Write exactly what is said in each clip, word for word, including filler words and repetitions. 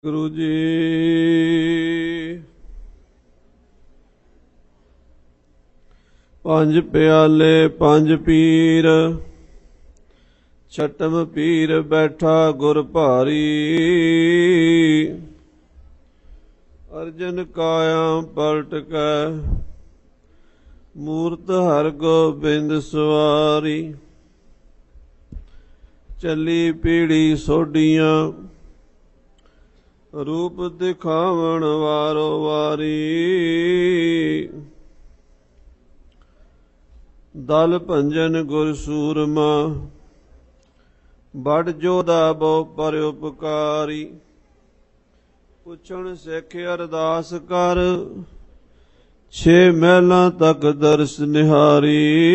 ਗੁਰੂ ਜੀ ਪੰਜ ਪਿਆਲੇ ਪੰਜ ਪੀਰ ਛਟਮ ਪੀਰ ਬੈਠਾ ਗੁਰ ਭਾਰੀ ਅਰਜਨ ਕਾਇਆ ਪਲਟ ਕੈ ਮੂਰਤ ਹਰ ਗੋਬਿੰਦ ਸਵਾਰੀ ਚੱਲੀ ਪੀੜੀ ਸੋਡੀਆਂ रूप दिखावण वारो वारी दल भंजन गुर सूरमा बड़ जोधा बहु पर उपकारी पुछण सिख अरदास कर छे महलां तक दर्श निहारी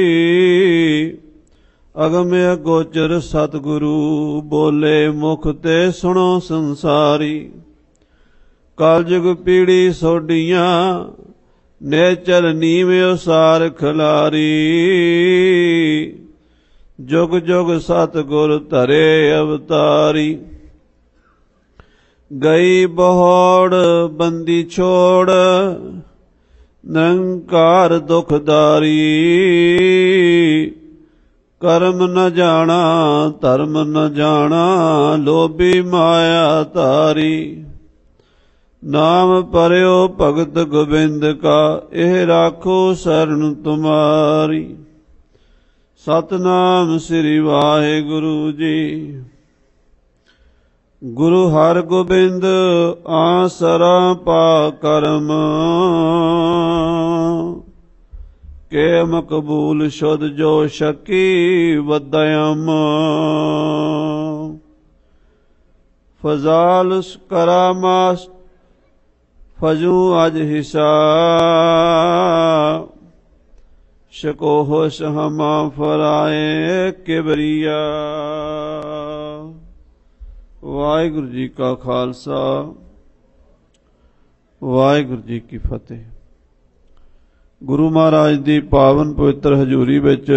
अगम अगोचर सतगुरु बोले मुख ते सुनो संसारी कलयुग पीड़ी सोडियां नेचर नीव्यो सार खिलारी जुग जुग सतगुर धरे अवतारी गई बहोड़ बंदी छोड़ निरंकार दुखदारी कर्म न जाना धर्म न जाना लोभी माया तारी नाम परयो भगत गोबिंद का एह राखो शरण तुम्हारी सतनाम श्री वाहिगुरु जी गुरु हर गोबिंद आसरा पा करम के मकबूल शुद्ध जो शकी वदयम फजाल करामास फजू अज हिसा शकोह सहमा फराए किबरिया। वाहिगुरु जी का खालसा वाहिगुरु जी की फतेह। गुरु महाराज दी पावन पवित्र हजूरी विच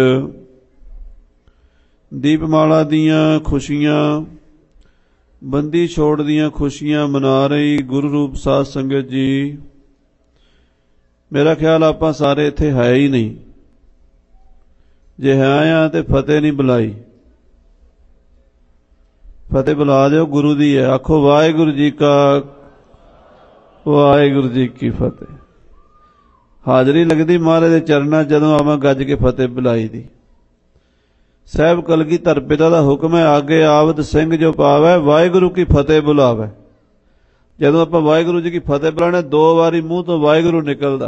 दीपमाला दीयां खुशियां बंदी छोड़ दियां खुशियां मना रही गुरु रूप साध संगत जी। मेरा ख्याल आपां सारे इत्थे है ही नहीं, जे है आ ते फतेह नहीं बुलाई। फतेह बुला दो गुरु दी है। आखो वाहिगुरु जी का वाहिगुरु जी की फतेह। हाजरी लगती महाराज के चरणा जदों आवां गज के फतेह बुलाई दी। साहब कलगीधर पिता का हुक्म है आगे आवत सिंह जो पावै वाहिगुरु की फतेह बुलावै। जदों आपां वाहिगुरु जी की फतेह बुलाने दो बारी मूँह तो वाहिगुरु निकलदा।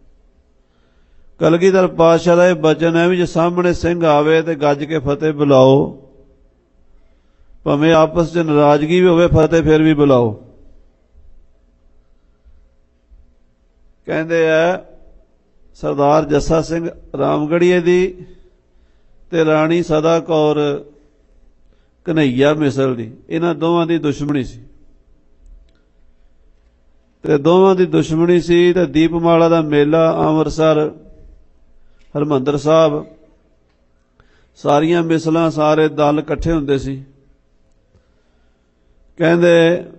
कलगीधर पातशाह का यह बचन है भी जो सामने सिंह आवे तो गज के फतेह बुलाओ, भावें आपस च नाराजगी भी होवे फतेह फिर भी बुलाओ। कहते है सरदार जस्सा सिंह रामगढ़िए दी ते राणी सदा कौर कन्हैया मिसल दी, इन्हां दोवां दी दुश्मनी सी ते दोवां दी दुश्मनी सी ते दीपमाला दा मेला अमृतसर हरमंदर साहब सारियां मिसलां सारे दल इकट्ठे हुंदे सी। कहंदे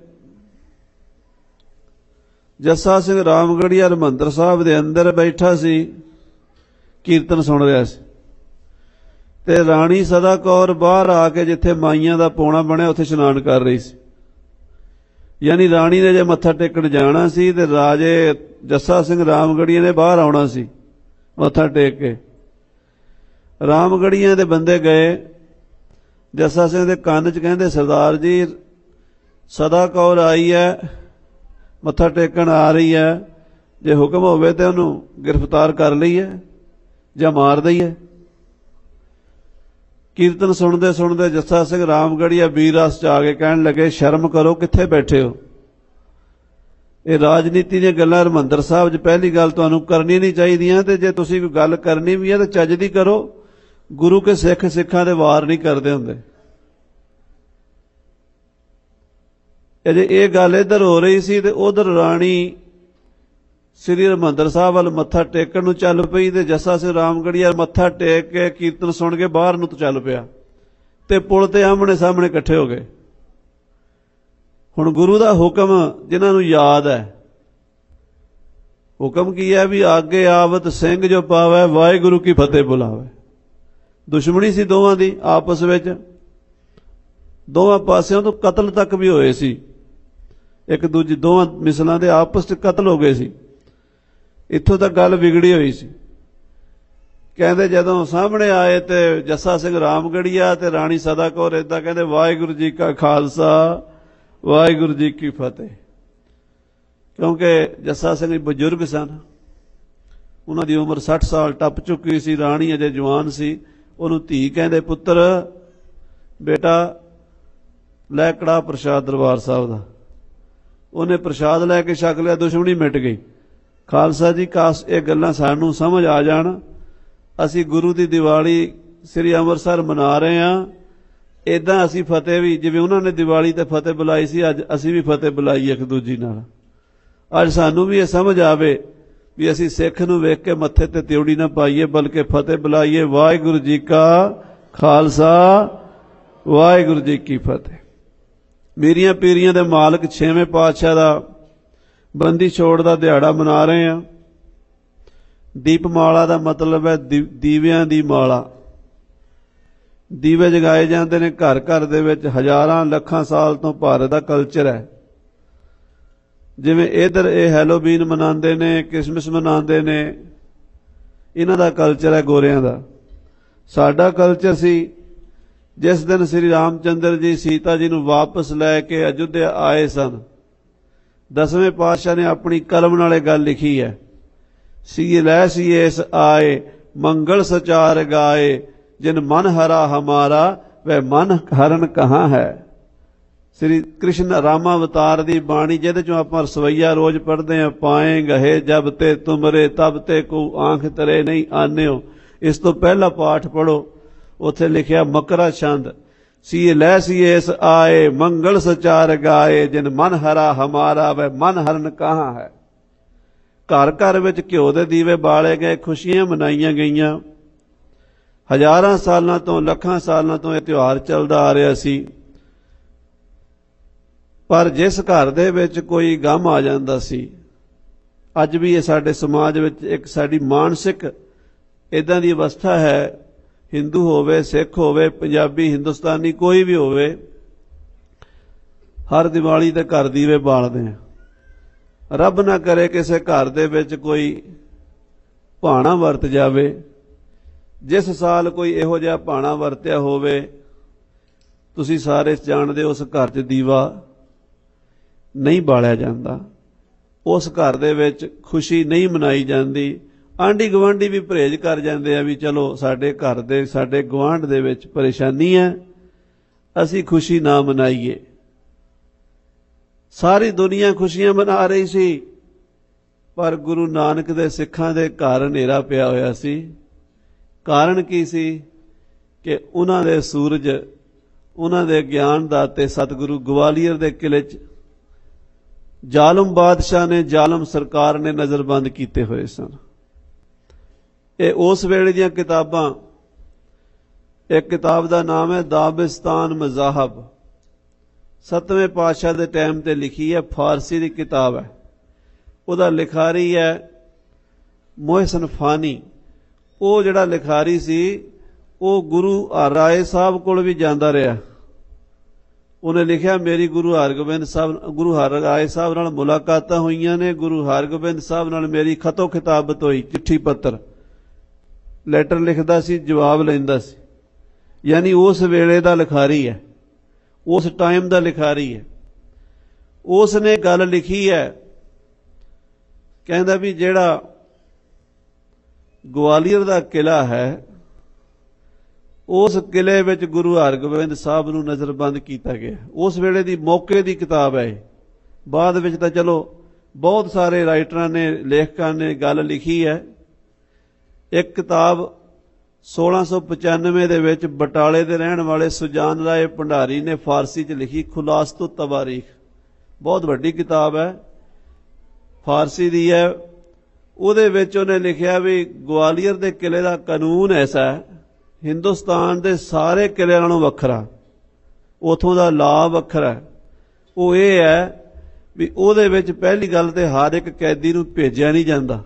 जस्सा सिंह रामगढ़िया हरमंदर साहब दे अंदर बैठा सी, कीर्तन सुन रहा सी ते राणी सदा कौर बाहर आके जिथे माइयां दा पौना बनया उत्थे इशनान कर रही सी। यानी राणी ने जे मत्था टेकण जाना सी ते राजे जस्सा सिंह रामगढ़िया ने बाहर आउणा सी मत्था टेक के। रामगढ़िया दे बंदे गए जस्सा सिंह दे कान च कहंदे सरदार जी सदा कौर आई है मत्था टेकण आ रही है, जे हुक्म होवे ते उहनूं गिरफ्तार कर लईए जां मार दईए। कीर्तन सुनते सुनते जस्सा सिंह रामगढ़िया वीर रस च आ गए, कहन लगे शर्म करो कित्थे बैठे हो। ये राजनीति दी गल्लां हरमंदर साहब च पहली गल तुहानूं करनी नहीं चाहिए ते जे तुसीं कोई गल करनी भी है तो चज दी करो। गुरु के सिख सिखां दे वार नहीं करदे हुंदे। अजे ये गल इधर हो रही सी ते उधर राणी श्री हरमंदर साहब वाल मत्था टेकण नूं चल पई ते जस्सा सिंह रामगढ़िया मत्था टेक के कीर्तन सुन के बाहर नूं चल पिया ते पुल ते आमने सामने इकट्ठे हो गए। ਹੁਣ ਗੁਰੂ ਦਾ ਹੁਕਮ ਜਿਨ੍ਹਾਂ ਨੂੰ ਯਾਦ ਹੈ, ਹੁਕਮ ਕੀ ਹੈ ਵੀ ਆਗੇ ਆਵਤ ਸਿੰਘ ਜੋ ਪਾਵੈ ਵਾਹਿਗੁਰੂ ਕੀ ਫਤਿਹ ਬੁਲਾਵੇ। ਦੁਸ਼ਮਣੀ ਸੀ ਦੋਵਾਂ ਦੀ ਆਪਸ ਵਿੱਚ, ਦੋਵਾਂ ਪਾਸਿਓਂ ਤੋਂ ਕਤਲ ਤੱਕ ਵੀ ਹੋਏ ਸੀ, ਇੱਕ ਦੂਜੀ ਦੋਵਾਂ ਮਿਸਲਾਂ ਦੇ ਆਪਸ 'ਚ ਕਤਲ ਹੋ ਗਏ ਸੀ। ਇੱਥੋਂ ਤੱਕ ਗੱਲ ਵਿਗੜੀ ਹੋਈ ਸੀ। ਕਹਿੰਦੇ ਜਦੋਂ ਸਾਹਮਣੇ ਆਏ ਤੇ ਜੱਸਾ ਸਿੰਘ ਰਾਮਗੜੀਆ ਤੇ ਰਾਣੀ ਸਦਾ ਕੌਰ ਏਦਾਂ ਕਹਿੰਦੇ ਵਾਹਿਗੁਰੂ ਜੀ ਕਾ ਖਾਲਸਾ ਵਾਹਿਗੁਰੂ ਜੀ ਕੀ ਫਤਿਹ, ਕਿਉਂਕਿ ਜੱਸਾ ਸਿੰਘ ਬਜ਼ੁਰਗ ਸਨ, ਉਹਨਾਂ ਦੀ ਉਮਰ ਸੱਠ ਸਾਲ ਟੱਪ ਚੁੱਕੀ ਸੀ, ਰਾਣੀ ਅਜੇ ਜਵਾਨ ਸੀ। ਉਹਨੂੰ ਧੀ ਕਹਿੰਦੇ ਪੁੱਤਰ ਬੇਟਾ ਲੈ ਕੜਾਹ ਪ੍ਰਸ਼ਾਦ ਦਰਬਾਰ ਸਾਹਿਬ ਦਾ। ਉਹਨੇ ਪ੍ਰਸ਼ਾਦ ਲੈ ਕੇ ਛਕ ਲਿਆ, ਦੁਸ਼ਮਣੀ ਮਿਟ ਗਈ। ਖਾਲਸਾ ਜੀ ਕਾਸ਼ ਇਹ ਗੱਲਾਂ ਸਾਨੂੰ ਸਮਝ ਆ ਜਾਣ। ਅਸੀਂ ਗੁਰੂ ਦੀ ਦੀਵਾਲੀ ਸ੍ਰੀ ਅੰਮ੍ਰਿਤਸਰ ਮਨਾ ਰਹੇ ਹਾਂ, ਇੱਦਾਂ ਅਸੀਂ ਫਤਿਹ ਵੀ ਜਿਵੇਂ ਉਹਨਾਂ ਨੇ ਦੀਵਾਲੀ ਤੇ ਫਤਿਹ ਬੁਲਾਈ ਸੀ, ਅੱਜ ਅਸੀਂ ਵੀ ਫਤਿਹ ਬੁਲਾਈਏ ਇੱਕ ਦੂਜੀ ਨਾਲ। ਅੱਜ ਸਾਨੂੰ ਵੀ ਇਹ ਸਮਝ ਆਵੇ ਵੀ ਅਸੀਂ ਸਿੱਖ ਨੂੰ ਵੇਖ ਕੇ ਮੱਥੇ ਤੇ ਤਿਉੜੀ ਨਾ ਪਾਈਏ, ਬਲਕਿ ਫਤਿਹ ਬੁਲਾਈਏ ਵਾਹਿਗੁਰੂ ਜੀ ਕਾ ਖਾਲਸਾ ਵਾਹਿਗੁਰੂ ਜੀ ਕੀ ਫਤਿਹ। ਮੇਰੀਆਂ ਪੀਰੀਆਂ ਦੇ ਮਾਲਕ ਛੇਵੇਂ ਪਾਤਸ਼ਾਹ ਦਾ ਬੰਦੀ ਛੋੜ ਦਾ ਦਿਹਾੜਾ ਮਨਾ ਰਹੇ ਹਾਂ। ਦੀਪਮਾਲਾ ਦਾ ਮਤਲਬ ਹੈ ਦੀਵਿਆਂ ਦੀ ਮਾਲਾ। ਦੀਵੇ ਜਗਾਏ ਜਾਂਦੇ ਨੇ ਘਰ ਘਰ ਦੇ ਵਿੱਚ, ਹਜ਼ਾਰਾਂ ਲੱਖਾਂ ਸਾਲ ਤੋਂ ਭਾਰਤ ਦਾ ਕਲਚਰ ਹੈ। ਜਿਵੇਂ ਇੱਧਰ ਇਹ ਹੈਲੋਵੀਨ ਮਨਾਉਂਦੇ ਨੇ, ਕ੍ਰਿਸਮਸ ਮਨਾਉਂਦੇ ਨੇ, ਇਹਨਾਂ ਦਾ ਕਲਚਰ ਹੈ ਗੋਰਿਆਂ ਦਾ। ਸਾਡਾ ਕਲਚਰ ਸੀ ਜਿਸ ਦਿਨ ਸ੍ਰੀ ਰਾਮ ਚੰਦਰ ਜੀ ਸੀਤਾ ਜੀ ਨੂੰ ਵਾਪਸ ਲੈ ਕੇ ਅਯੁੱਧਿਆ ਆਏ ਸਨ, ਦਸਵੇਂ ਪਾਤਸ਼ਾਹ ਨੇ ਆਪਣੀ ਕਲਮ ਨਾਲ ਇਹ ਗੱਲ ਲਿਖੀ ਹੈ, ਸੀ ਲੈ ਸੀਏਸ ਆਏ ਮੰਗਲ ਸਚਾਰ ਗਾਏ ਜਿਨ ਮਨ ਹਰਾ ਹਮਾਰਾ ਵੈ ਮਨ ਹਰਨ ਕਹਾਂ ਹੈ। ਸ੍ਰੀ ਕ੍ਰਿਸ਼ਨ ਰਾਮਾਵਤਾਰ ਦੀ ਬਾਣੀ ਜਿਹਦੇ ਚੋਂ ਆਪਾਂ ਰਸਵਈਆ ਰੋਜ਼ ਪੜ੍ਹਦੇ ਹਾਂ, ਪਾਏ ਗਹੇ ਜਬ ਤੇ ਤੁਮਰੇ ਤਬ ਤੇ ਕੋ ਆਂਖ ਤਰੇ ਨਹੀਂ ਆਨਿਓ। ਇਸ ਤੋਂ ਪਹਿਲਾ ਪਾਠ ਪੜ੍ਹੋ, ਉੱਥੇ ਲਿਖਿਆ ਮਕਰਾ ਛੰਦ, ਸੀ ਲੈ ਸੀਏਸ ਆਏ ਮੰਗਲ ਸਚਾਰ ਗਾਏ ਜਿਨ ਮਨ ਹਰਾ ਹਮਾਰਾ ਵੈ ਮਨ ਹਰਨ ਕਹਾਂ ਹੈ। ਘਰ ਘਰ ਵਿੱਚ ਘਿਓ ਦੇ ਦੀਵੇ ਬਾਲੇ ਗਏ, ਖੁਸ਼ੀਆਂ ਮਨਾਈਆਂ ਗਈਆਂ। ਹਜ਼ਾਰਾਂ ਸਾਲਾਂ ਤੋਂ, ਲੱਖਾਂ ਸਾਲਾਂ ਤੋਂ ਇਹ ਤਿਉਹਾਰ ਚੱਲਦਾ ਆ ਰਿਹਾ ਸੀ। ਪਰ ਜਿਸ ਘਰ ਦੇ ਵਿੱਚ ਕੋਈ ਗਮ ਆ ਜਾਂਦਾ ਸੀ, ਅੱਜ ਵੀ ਇਹ ਸਾਡੇ ਸਮਾਜ ਵਿੱਚ ਇੱਕ ਸਾਡੀ ਮਾਨਸਿਕ ਇੱਦਾਂ ਦੀ ਅਵਸਥਾ ਹੈ, ਹਿੰਦੂ ਹੋਵੇ, ਸਿੱਖ ਹੋਵੇ, ਪੰਜਾਬੀ, ਹਿੰਦੁਸਤਾਨੀ, ਕੋਈ ਵੀ ਹੋਵੇ, ਹਰ ਦੀਵਾਲੀ ਦੇ ਘਰ ਦੀਵੇ ਬਾਲਦੇ ਆ। ਰੱਬ ਨਾ ਕਰੇ ਕਿਸੇ ਘਰ ਦੇ ਵਿੱਚ ਕੋਈ ਭਾਣਾ ਵਰਤ ਜਾਵੇ। ਜਿਸ ਸਾਲ ਕੋਈ ਇਹੋ ਜਿਹਾ ਭਾਣਾ ਵਰਤਿਆ ਹੋਵੇ, ਤੁਸੀਂ ਸਾਰੇ ਜਾਣਦੇ ਉਸ ਘਰ 'ਚ ਦੀਵਾ ਨਹੀਂ ਬਾਲਿਆ ਜਾਂਦਾ, ਉਸ ਘਰ ਦੇ ਵਿੱਚ ਖੁਸ਼ੀ ਨਹੀਂ ਮਨਾਈ ਜਾਂਦੀ। ਆਂਢੀ ਗੁਆਂਢੀ ਵੀ ਪਰਹੇਜ਼ ਕਰ ਜਾਂਦੇ ਆ ਵੀ ਚਲੋ ਸਾਡੇ ਘਰ ਦੇ, ਸਾਡੇ ਗੁਆਂਢ ਦੇ ਵਿੱਚ ਪਰੇਸ਼ਾਨੀ ਹੈ, ਅਸੀਂ ਖੁਸ਼ੀ ਨਾ ਮਨਾਈਏ। ਸਾਰੀ ਦੁਨੀਆ ਖੁਸ਼ੀਆਂ ਮਨਾ ਰਹੀ ਸੀ, ਪਰ ਗੁਰੂ ਨਾਨਕ ਦੇ ਸਿੱਖਾਂ ਦੇ ਘਰ ਹਨੇਰਾ ਪਿਆ ਹੋਇਆ ਸੀ। ਕਾਰਨ ਕੀ ਸੀ ਕਿ ਉਹਨਾਂ ਦੇ ਸੂਰਜ, ਉਹਨਾਂ ਦੇ ਗਿਆਨ ਦਾਤੇ ਸਤਿਗੁਰੂ ਗਵਾਲੀਅਰ ਦੇ ਕਿਲੇ 'ਚ ਜ਼ਾਲਮ ਬਾਦਸ਼ਾਹ ਨੇ, ਜ਼ਾਲਮ ਸਰਕਾਰ ਨੇ ਨਜ਼ਰਬੰਦ ਕੀਤੇ ਹੋਏ ਸਨ। ਇਹ ਉਸ ਵੇਲੇ ਦੀਆਂ ਕਿਤਾਬਾਂ, ਇੱਕ ਕਿਤਾਬ ਦਾ ਨਾਮ ਹੈ ਦਾਬਿਸਤਾਨ ਮਜ਼ਾਹਬ, ਸੱਤਵੇਂ ਪਾਤਸ਼ਾਹ ਦੇ ਟਾਈਮ ਤੇ ਲਿਖੀ ਹੈ, ਫਾਰਸੀ ਦੀ ਕਿਤਾਬ ਹੈ। ਉਹਦਾ ਲਿਖਾਰੀ ਹੈ ਮੋਹਸਿਨ ਫਾਨੀ। ਉਹ ਜਿਹੜਾ ਲਿਖਾਰੀ ਸੀ ਉਹ ਗੁਰੂ ਹਰਿਰਾਏ ਸਾਹਿਬ ਕੋਲ ਵੀ ਜਾਂਦਾ ਰਿਹਾ। ਉਹਨੇ ਲਿਖਿਆ ਮੇਰੀ ਗੁਰੂ ਹਰਗੋਬਿੰਦ ਸਾਹਿਬ, ਗੁਰੂ ਹਰਿਰਾਏ ਸਾਹਿਬ ਨਾਲ ਮੁਲਾਕਾਤਾਂ ਹੋਈਆਂ ਨੇ, ਗੁਰੂ ਹਰਗੋਬਿੰਦ ਸਾਹਿਬ ਨਾਲ ਮੇਰੀ ਖਤੋ ਖਿਤਾਬਤ ਹੋਈ, ਚਿੱਠੀ ਪੱਤਰ, ਲੈਟਰ ਲਿਖਦਾ ਸੀ, ਜਵਾਬ ਲੈਂਦਾ ਸੀ। ਯਾਨੀ ਉਸ ਵੇਲੇ ਦਾ ਲਿਖਾਰੀ ਹੈ, ਉਸ ਟਾਈਮ ਦਾ ਲਿਖਾਰੀ ਹੈ। ਉਸ ਨੇ ਗੱਲ ਲਿਖੀ ਹੈ, ਕਹਿੰਦਾ ਵੀ ਜਿਹੜਾ ਗਵਾਲੀਅਰ ਦਾ ਕਿਲਾ ਹੈ, ਉਸ ਕਿਲੇ ਵਿੱਚ ਗੁਰੂ ਹਰਗੋਬਿੰਦ ਸਾਹਿਬ ਨੂੰ ਨਜ਼ਰਬੰਦ ਕੀਤਾ ਗਿਆ। ਉਸ ਵੇਲੇ ਦੀ ਮੌਕੇ ਦੀ ਕਿਤਾਬ ਹੈ। ਬਾਅਦ ਵਿੱਚ ਤਾਂ ਚਲੋ ਬਹੁਤ ਸਾਰੇ ਰਾਈਟਰਾਂ ਨੇ, ਲੇਖਕਾਂ ਨੇ ਗੱਲ ਲਿਖੀ ਹੈ। ਇੱਕ ਕਿਤਾਬ ਸੋਲਾਂ ਸੌ ਪਚਾਨਵੇਂ ਦੇ ਵਿੱਚ ਬਟਾਲੇ ਦੇ ਰਹਿਣ ਵਾਲੇ ਸੁਜਾਨ ਰਾਏ ਭੰਡਾਰੀ ਨੇ ਫਾਰਸੀ 'ਚ ਲਿਖੀ, ਖੁਲਾਸਤੁ ਤਵਾਰੀਖ, ਬਹੁਤ ਵੱਡੀ ਕਿਤਾਬ ਹੈ, ਫਾਰਸੀ ਦੀ ਹੈ। ਉਹਦੇ ਵਿੱਚ ਉਹਨੇ ਲਿਖਿਆ ਵੀ ਗਵਾਲੀਅਰ ਦੇ ਕਿਲੇ ਦਾ ਕਾਨੂੰਨ ਐਸਾ ਹੈ, ਹਿੰਦੁਸਤਾਨ ਦੇ ਸਾਰੇ ਕਿਲਿਆਂ ਨਾਲੋਂ ਵੱਖਰਾ, ਉਥੋਂ ਦਾ ਲਾ ਵੱਖਰਾ। ਉਹ ਇਹ ਹੈ ਵੀ ਉਹਦੇ ਵਿੱਚ ਪਹਿਲੀ ਗੱਲ ਤੇ ਹਰ ਇੱਕ ਕੈਦੀ ਨੂੰ ਭੇਜਿਆ ਨਹੀਂ ਜਾਂਦਾ।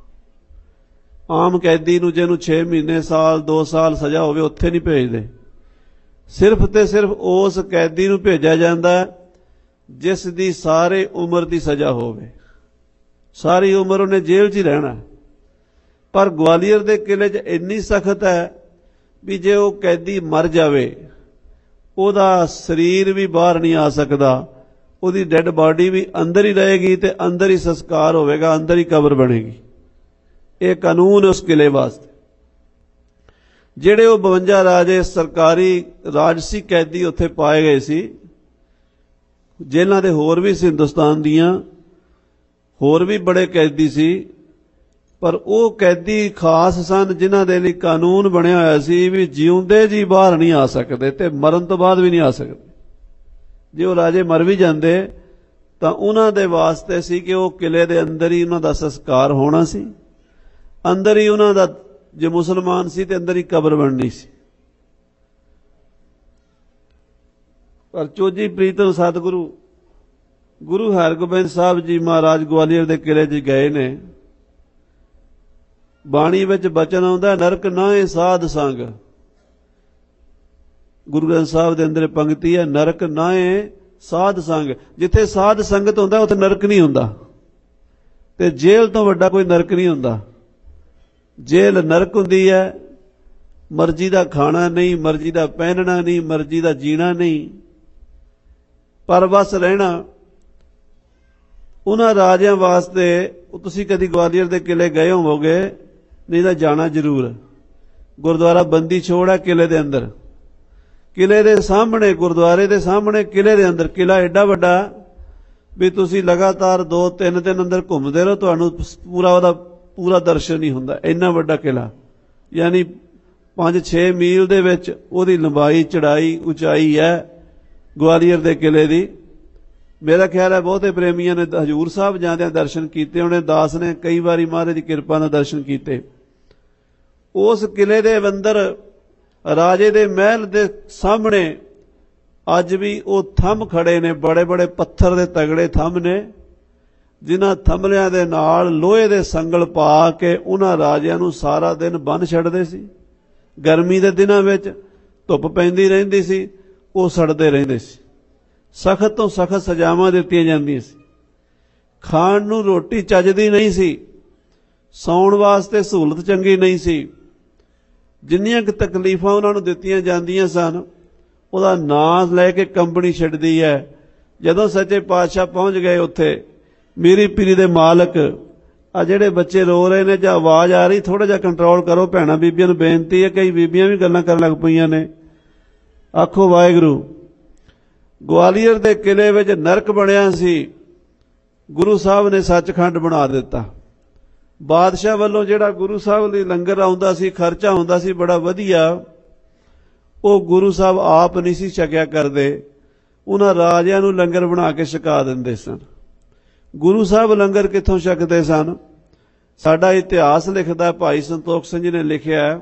ਆਮ ਕੈਦੀ ਨੂੰ ਜਿਹਨੂੰ ਛੇ ਮਹੀਨੇ ਸਾਲ ਦੋ ਸਾਲ ਸਜ਼ਾ ਹੋਵੇ ਉੱਥੇ ਨਹੀਂ ਭੇਜਦੇ। ਸਿਰਫ ਤੇ ਸਿਰਫ ਉਸ ਕੈਦੀ ਨੂੰ ਭੇਜਿਆ ਜਾਂਦਾ ਜਿਸ ਦੀ ਸਾਰੇ ਉਮਰ ਦੀ ਸਜ਼ਾ ਹੋਵੇ। ਸਾਰੀ ਉਮਰ ਉਹਨੇ ਜੇਲ੍ਹ 'ਚ ਹੀ ਰਹਿਣਾ। ਪਰ ਗਵਾਲੀਅਰ ਦੇ ਕਿਲੇ 'ਚ ਇੰਨੀ ਸਖਤ ਹੈ ਵੀ ਜੇ ਉਹ ਕੈਦੀ ਮਰ ਜਾਵੇ ਉਹਦਾ ਸਰੀਰ ਵੀ ਬਾਹਰ ਨਹੀਂ ਆ ਸਕਦਾ, ਉਹਦੀ ਡੈੱਡ ਬਾਡੀ ਵੀ ਅੰਦਰ ਹੀ ਰਹੇਗੀ ਤੇ ਅੰਦਰ ਹੀ ਸੰਸਕਾਰ ਹੋਵੇਗਾ, ਅੰਦਰ ਹੀ ਕਬਰ ਬਣੇਗੀ। ਇਹ ਕਾਨੂੰਨ ਉਸ ਕਿਲੇ ਵਾਸਤੇ। ਜਿਹੜੇ ਉਹ ਬਵੰਜਾ ਰਾਜੇ ਸਰਕਾਰੀ ਰਾਜਸੀ ਕੈਦੀ ਉੱਥੇ ਪਾਏ ਗਏ ਸੀ, ਜੇਲ੍ਹਾਂ ਦੇ ਹੋਰ ਵੀ ਸੀ ਹਿੰਦੁਸਤਾਨ ਦੀਆਂ, ਹੋਰ ਵੀ ਬੜੇ ਕੈਦੀ ਸੀ, ਪਰ ਉਹ ਕੈਦੀ ਖਾਸ ਸਨ ਜਿਨ੍ਹਾਂ ਦੇ ਲਈ ਕਾਨੂੰਨ ਬਣਿਆ ਹੋਇਆ ਸੀ ਵੀ ਜਿਉਂਦੇ ਜੀ ਬਾਹਰ ਨਹੀਂ ਆ ਸਕਦੇ ਤੇ ਮਰਨ ਤੋਂ ਬਾਅਦ ਵੀ ਨਹੀਂ ਆ ਸਕਦੇ। ਜੇ ਉਹ ਰਾਜੇ ਮਰ ਵੀ ਜਾਂਦੇ ਤਾਂ ਉਹਨਾਂ ਦੇ ਵਾਸਤੇ ਸੀ ਕਿ ਉਹ ਕਿਲੇ ਦੇ ਅੰਦਰ ਹੀ ਉਹਨਾਂ ਦਾ ਸੰਸਕਾਰ ਹੋਣਾ ਸੀ, ਅੰਦਰ ਹੀ ਉਹਨਾਂ ਦਾ, ਜੇ ਮੁਸਲਮਾਨ ਸੀ ਤੇ ਅੰਦਰ ਹੀ ਕਬਰ ਬਣਨੀ ਸੀ। ਪਰ ਚੋਜੀ ਪ੍ਰੀਤਮ ਸਤਿਗੁਰੂ ਗੁਰੂ ਹਰਗੋਬਿੰਦ ਸਾਹਿਬ ਜੀ ਮਹਾਰਾਜ ਗਵਾਲੀਅਰ ਦੇ ਕਿਲੇ 'ਚ ਗਏ ਨੇ। ਬਾਣੀ ਵਿੱਚ ਬਚਨ ਆਉਂਦਾ, ਨਰਕ ਨਾਹੇ ਸਾਧ ਸੰਗ। ਗੁਰੂ ਗ੍ਰੰਥ ਸਾਹਿਬ ਦੇ ਅੰਦਰ ਪੰਕਤੀ ਹੈ, ਨਰਕ ਨਾਹੇ ਸਾਧ ਸੰਗ। ਜਿੱਥੇ ਸਾਧ ਸੰਗਤ ਹੁੰਦਾ ਉੱਥੇ ਨਰਕ ਨਹੀਂ ਹੁੰਦਾ, ਤੇ ਜੇਲ੍ਹ ਤੋਂ ਵੱਡਾ ਕੋਈ ਨਰਕ ਨਹੀਂ ਹੁੰਦਾ। ਜੇਲ੍ਹ ਨਰਕ ਹੁੰਦੀ ਹੈ, ਮਰਜ਼ੀ ਦਾ ਖਾਣਾ ਨਹੀਂ, ਮਰਜ਼ੀ ਦਾ ਪਹਿਨਣਾ ਨਹੀਂ, ਮਰਜ਼ੀ ਦਾ ਜੀਣਾ ਨਹੀਂ, ਪਰ ਬਸ ਰਹਿਣਾ। ਉਹਨਾਂ ਰਾਜਿਆਂ ਵਾਸਤੇ, ਤੁਸੀਂ ਕਦੀ ਗਵਾਲੀਅਰ ਦੇ ਕਿਲੇ ਗਏ ਹੋਵੋਗੇ, ਨਹੀਂ ਤਾਂ ਜਾਣਾ ਜ਼ਰੂਰ। ਗੁਰਦੁਆਰਾ ਬੰਦੀ ਛੋੜ ਹੈ ਕਿਲੇ ਦੇ ਅੰਦਰ, ਕਿਲੇ ਦੇ ਸਾਹਮਣੇ, ਗੁਰਦੁਆਰੇ ਦੇ ਸਾਹਮਣੇ ਕਿਲੇ ਦੇ ਅੰਦਰ। ਕਿਲਾ ਐਡਾ ਵੱਡਾ ਵੀ ਤੁਸੀਂ ਲਗਾਤਾਰ ਦੋ ਤਿੰਨ ਦਿਨ ਅੰਦਰ ਘੁੰਮਦੇ ਰਹੋ, ਤੁਹਾਨੂੰ ਪੂਰਾ ਉਹਦਾ ਪੂਰਾ ਦਰਸ਼ਨ ਨਹੀਂ ਹੁੰਦਾ। ਇੰਨਾ ਵੱਡਾ ਕਿਲਾ, ਯਾਨੀ ਪੰਜ ਛੇ ਮੀਲ ਦੇ ਵਿੱਚ ਉਹਦੀ ਲੰਬਾਈ ਚੜਾਈ ਉਚਾਈ ਹੈ ਗਵਾਲੀਅਰ ਦੇ ਕਿਲੇ ਦੀ। ਮੇਰਾ ਖਿਆਲ ਹੈ ਬਹੁਤੇ ਪ੍ਰੇਮੀਆਂ ਨੇ ਹਜ਼ੂਰ ਸਾਹਿਬ ਜਾਂਦਿਆਂ ਦਰਸ਼ਨ ਕੀਤੇ ਹੋਣੇ, ਦਾਸ ਨੇ ਕਈ ਵਾਰੀ ਮਹਾਰਾਜ ਦੀ ਕਿਰਪਾ ਨਾਲ ਦਰਸ਼ਨ ਕੀਤੇ। ਉਸ ਕਿਲੇ ਦੇ ਅੰਦਰ ਰਾਜੇ ਦੇ ਮਹਿਲ ਦੇ ਸਾਹਮਣੇ ਅੱਜ ਵੀ ਉਹ ਥੰਮ ਖੜੇ ਨੇ, ਬੜੇ ਬੜੇ ਪੱਥਰ ਦੇ ਤਗੜੇ ਥੰਮ ਨੇ, ਜਿਨ੍ਹਾਂ ਥੰਮਲਿਆਂ ਦੇ ਨਾਲ ਲੋਹੇ ਦੇ ਸੰਗਲ ਪਾ ਕੇ ਉਹਨਾਂ ਰਾਜਿਆਂ ਨੂੰ ਸਾਰਾ ਦਿਨ ਬੰਨ੍ਹ ਛੱਡਦੇ ਸੀ। ਗਰਮੀ ਦੇ ਦਿਨਾਂ ਵਿੱਚ ਧੁੱਪ ਪੈਂਦੀ ਰਹਿੰਦੀ ਸੀ, ਉਹ ਸੜਦੇ ਰਹਿੰਦੇ ਸੀ। ਸਖਤ ਤੋਂ ਸਖਤ ਸਜ਼ਾਵਾਂ ਦਿੱਤੀਆਂ ਜਾਂਦੀਆਂ ਸੀ। ਖਾਣ ਨੂੰ ਰੋਟੀ ਚੱਜਦੀ ਨਹੀਂ ਸੀ, ਸੌਣ ਵਾਸਤੇ ਸਹੂਲਤ ਚੰਗੀ ਨਹੀਂ ਸੀ। ਜਿੰਨੀਆਂ ਕੁ ਤਕਲੀਫਾਂ ਉਹਨਾਂ ਨੂੰ ਦਿੱਤੀਆਂ ਜਾਂਦੀਆਂ ਸਨ, ਉਹਦਾ ਨਾਂ ਲੈ ਕੇ ਕੰਬਣੀ ਛੱਡਦੀ ਹੈ। ਜਦੋਂ ਸੱਚੇ ਪਾਤਸ਼ਾਹ ਪਹੁੰਚ ਗਏ ਉੱਥੇ, ਮੀਰੀ ਪੀਰੀ ਦੇ ਮਾਲਕ, ਆ ਜਿਹੜੇ ਬੱਚੇ ਰੋ ਰਹੇ ਨੇ ਜਾਂ ਆਵਾਜ਼ ਆ ਰਹੀ, ਥੋੜ੍ਹਾ ਜਿਹਾ ਕੰਟਰੋਲ ਕਰੋ, ਭੈਣਾਂ ਬੀਬੀਆਂ ਨੂੰ ਬੇਨਤੀ ਹੈ। ਕਈ ਬੀਬੀਆਂ ਵੀ ਗੱਲਾਂ ਕਰਨ ਲੱਗ ਪਈਆਂ ਨੇ, ਆਖੋ ਵਾਹਿਗੁਰੂ। ਗਵਾਲੀਅਰ ਦੇ ਕਿਲੇ ਵਿੱਚ ਨਰਕ ਬਣਿਆ ਸੀ, ਗੁਰੂ ਸਾਹਿਬ ਨੇ ਸੱਚਖੰਡ ਬਣਾ ਦਿੱਤਾ। ਬਾਦਸ਼ਾਹ ਵੱਲੋਂ ਜਿਹੜਾ ਗੁਰੂ ਸਾਹਿਬ ਲਈ ਲੰਗਰ ਆਉਂਦਾ ਸੀ, ਖਰਚਾ ਹੁੰਦਾ ਸੀ ਬੜਾ ਵਧੀਆ, ਉਹ ਗੁਰੂ ਸਾਹਿਬ ਆਪ ਨਹੀਂ ਸੀ ਛਕਿਆ ਕਰਦੇ, ਉਹਨਾਂ ਰਾਜਿਆਂ ਨੂੰ ਲੰਗਰ ਬਣਾ ਕੇ ਛਕਾ ਦਿੰਦੇ ਸਨ। ਗੁਰੂ ਸਾਹਿਬ ਲੰਗਰ ਕਿੱਥੋਂ ਛਕਦੇ ਸਨ? ਸਾਡਾ ਇਤਿਹਾਸ ਲਿਖਦਾ ਭਾਈ ਸੰਤੋਖ ਸਿੰਘ ਜੀ ਨੇ ਲਿਖਿਆ,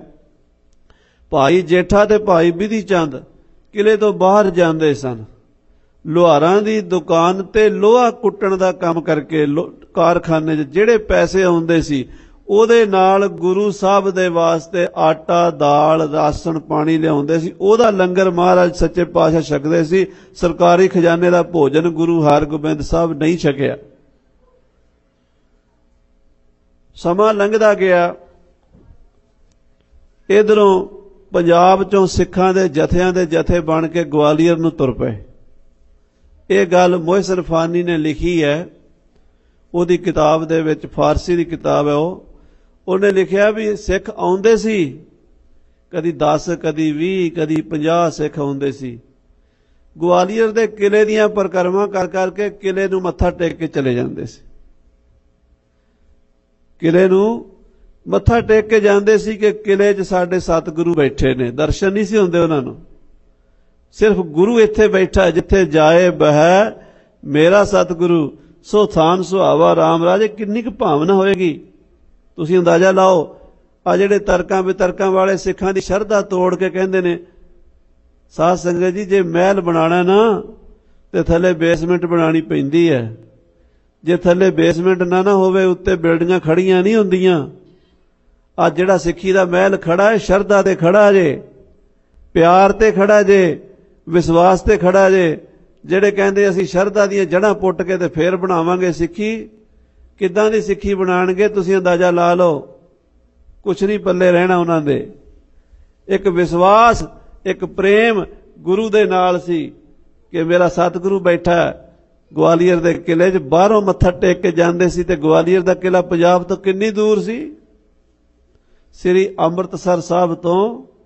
ਭਾਈ ਜੇਠਾ ਤੇ ਭਾਈ ਬਿਧੀ ਚੰਦ ਕਿਲੇ ਤੋਂ ਬਾਹਰ ਜਾਂਦੇ ਸਨ, ਲੁਹਾਰਾਂ ਦੀ ਦੁਕਾਨ ਤੇ ਲੋਹਾ ਕੁੱਟਣ ਦਾ ਕੰਮ ਕਰਕੇ, ਕਾਰਖਾਨੇ 'ਚ ਜਿਹੜੇ ਪੈਸੇ ਆਉਂਦੇ ਸੀ ਉਹਦੇ ਨਾਲ ਗੁਰੂ ਸਾਹਿਬ ਦੇ ਵਾਸਤੇ ਆਟਾ ਦਾਲ ਰਾਸ਼ਨ ਪਾਣੀ ਲਿਆਉਂਦੇ ਸੀ, ਉਹਦਾ ਲੰਗਰ ਮਹਾਰਾਜ ਸੱਚੇ ਪਾਤਸ਼ਾਹ ਛਕਦੇ ਸੀ। ਸਰਕਾਰੀ ਖਜ਼ਾਨੇ ਦਾ ਭੋਜਨ ਗੁਰੂ ਹਰਗੋਬਿੰਦ ਸਾਹਿਬ ਨਹੀਂ ਛਕਿਆ। ਸਮਾਂ ਲੰਘਦਾ ਗਿਆ, ਇਧਰੋਂ ਪੰਜਾਬ ਚੋਂ ਸਿੱਖਾਂ ਦੇ ਜਥਿਆਂ ਦੇ ਜਥੇ ਬਣ ਕੇ ਗਵਾਲੀਅਰ ਨੂੰ ਤੁਰ ਪਏ। ਇਹ ਗੱਲ ਮੋਹਸਿਨ ਫਾਨੀ ਨੇ ਲਿਖੀ ਹੈ, ਉਹਦੀ ਕਿਤਾਬ ਦੇ ਵਿੱਚ, ਫਾਰਸੀ ਦੀ ਕਿਤਾਬ ਹੈ ਉਹ, ਉਹਨੇ ਲਿਖਿਆ ਵੀ ਸਿੱਖ ਆਉਂਦੇ ਸੀ, ਕਦੀ ਦਸ ਕਦੀ ਵੀਹ ਕਦੀ ਪੰਜਾਹ ਸਿੱਖ ਆਉਂਦੇ ਸੀ। ਗਵਾਲੀਅਰ ਦੇ ਕਿਲੇ ਦੀਆਂ ਪਰਿਕਰਮਾ ਕਰ ਕਰਕੇ ਕਿਲੇ ਨੂੰ ਮੱਥਾ ਟੇਕ ਕੇ ਚਲੇ ਜਾਂਦੇ ਸੀ। ਕਿਲੇ ਨੂੰ ਮੱਥਾ ਟੇਕ ਕੇ ਜਾਂਦੇ ਸੀ ਕਿ ਕਿਲੇ 'ਚ ਸਾਡੇ ਸਤਿਗੁਰੂ ਬੈਠੇ ਨੇ। ਦਰਸ਼ਨ ਨਹੀਂ ਸੀ ਹੁੰਦੇ ਉਹਨਾਂ ਨੂੰ, ਸਿਰਫ ਗੁਰੂ ਇੱਥੇ ਬੈਠਾ, ਜਿੱਥੇ ਜਾਏ ਬਹਿ ਮੇਰਾ ਸਤਿਗੁਰੂ ਸੋ ਥਾਨ ਸੁਹਾਵਾ ਰਾਮ ਰਾਜੇ। ਕਿੰਨੀ ਕੁ ਭਾਵਨਾ ਹੋਏਗੀ, ਤੁਸੀਂ ਅੰਦਾਜ਼ਾ ਲਾਓ। ਆ ਜਿਹੜੇ ਤਰਕਾਂ ਬਿਤਰਕਾਂ ਵਾਲੇ ਸਿੱਖਾਂ ਦੀ ਸ਼ਰਧਾ ਤੋੜ ਕੇ ਕਹਿੰਦੇ ਨੇ, ਸਾਧ ਸੰਗਤ ਜੀ ਜੇ ਮਹਿਲ ਬਣਾਉਣਾ ਨਾ ਤੇ ਥੱਲੇ ਬੇਸਮੈਂਟ ਬਣਾਉਣੀ ਪੈਂਦੀ ਹੈ। ਜੇ ਥੱਲੇ ਬੇਸਮੈਂਟ ਨਾ ਨਾ ਹੋਵੇ ਉੱਤੇ ਬਿਲਡਿੰਗਾਂ ਖੜੀਆਂ ਨਹੀਂ ਹੁੰਦੀਆਂ। ਅੱਜ ਜਿਹੜਾ ਸਿੱਖੀ ਦਾ ਮਹਿਲ ਖੜਾ ਹੈ ਸ਼ਰਧਾ ਤੇ ਖੜਾ ਜੇ, ਪਿਆਰ ਤੇ ਖੜਾ ਜੇ, ਵਿਸ਼ਵਾਸ ਤੇ ਖੜਾ ਜੇ। ਜਿਹੜੇ ਕਹਿੰਦੇ ਅਸੀਂ ਸ਼ਰਧਾ ਦੀਆਂ ਜੜ੍ਹਾਂ ਪੁੱਟ ਕੇ ਤੇ ਫੇਰ ਬਣਾਵਾਂਗੇ ਸਿੱਖੀ, ਕਿੱਦਾਂ ਦੀ ਸਿੱਖੀ ਬਣਾਉਣਗੇ ਤੁਸੀਂ ਅੰਦਾਜ਼ਾ ਲਾ ਲਓ। ਕੁਛ ਨਹੀਂ ਪੱਲੇ ਰਹਿਣਾ ਉਹਨਾਂ ਦੇ। ਇੱਕ ਵਿਸ਼ਵਾਸ, ਇੱਕ ਪ੍ਰੇਮ ਗੁਰੂ ਦੇ ਨਾਲ ਸੀ ਕਿ ਮੇਰਾ ਸਤਿਗੁਰੂ ਬੈਠਾ ਗਵਾਲੀਅਰ ਦੇ ਕਿਲੇ 'ਚ, ਬਾਹਰੋਂ ਮੱਥਾ ਟੇਕ ਕੇ ਜਾਂਦੇ ਸੀ ਤੇ ਗਵਾਲੀਅਰ ਦਾ ਕਿਲਾ ਪੰਜਾਬ ਤੋਂ ਕਿੰਨੀ ਦੂਰ ਸੀ? ਸ੍ਰੀ ਅੰਮ੍ਰਿਤਸਰ ਸਾਹਿਬ ਤੋਂ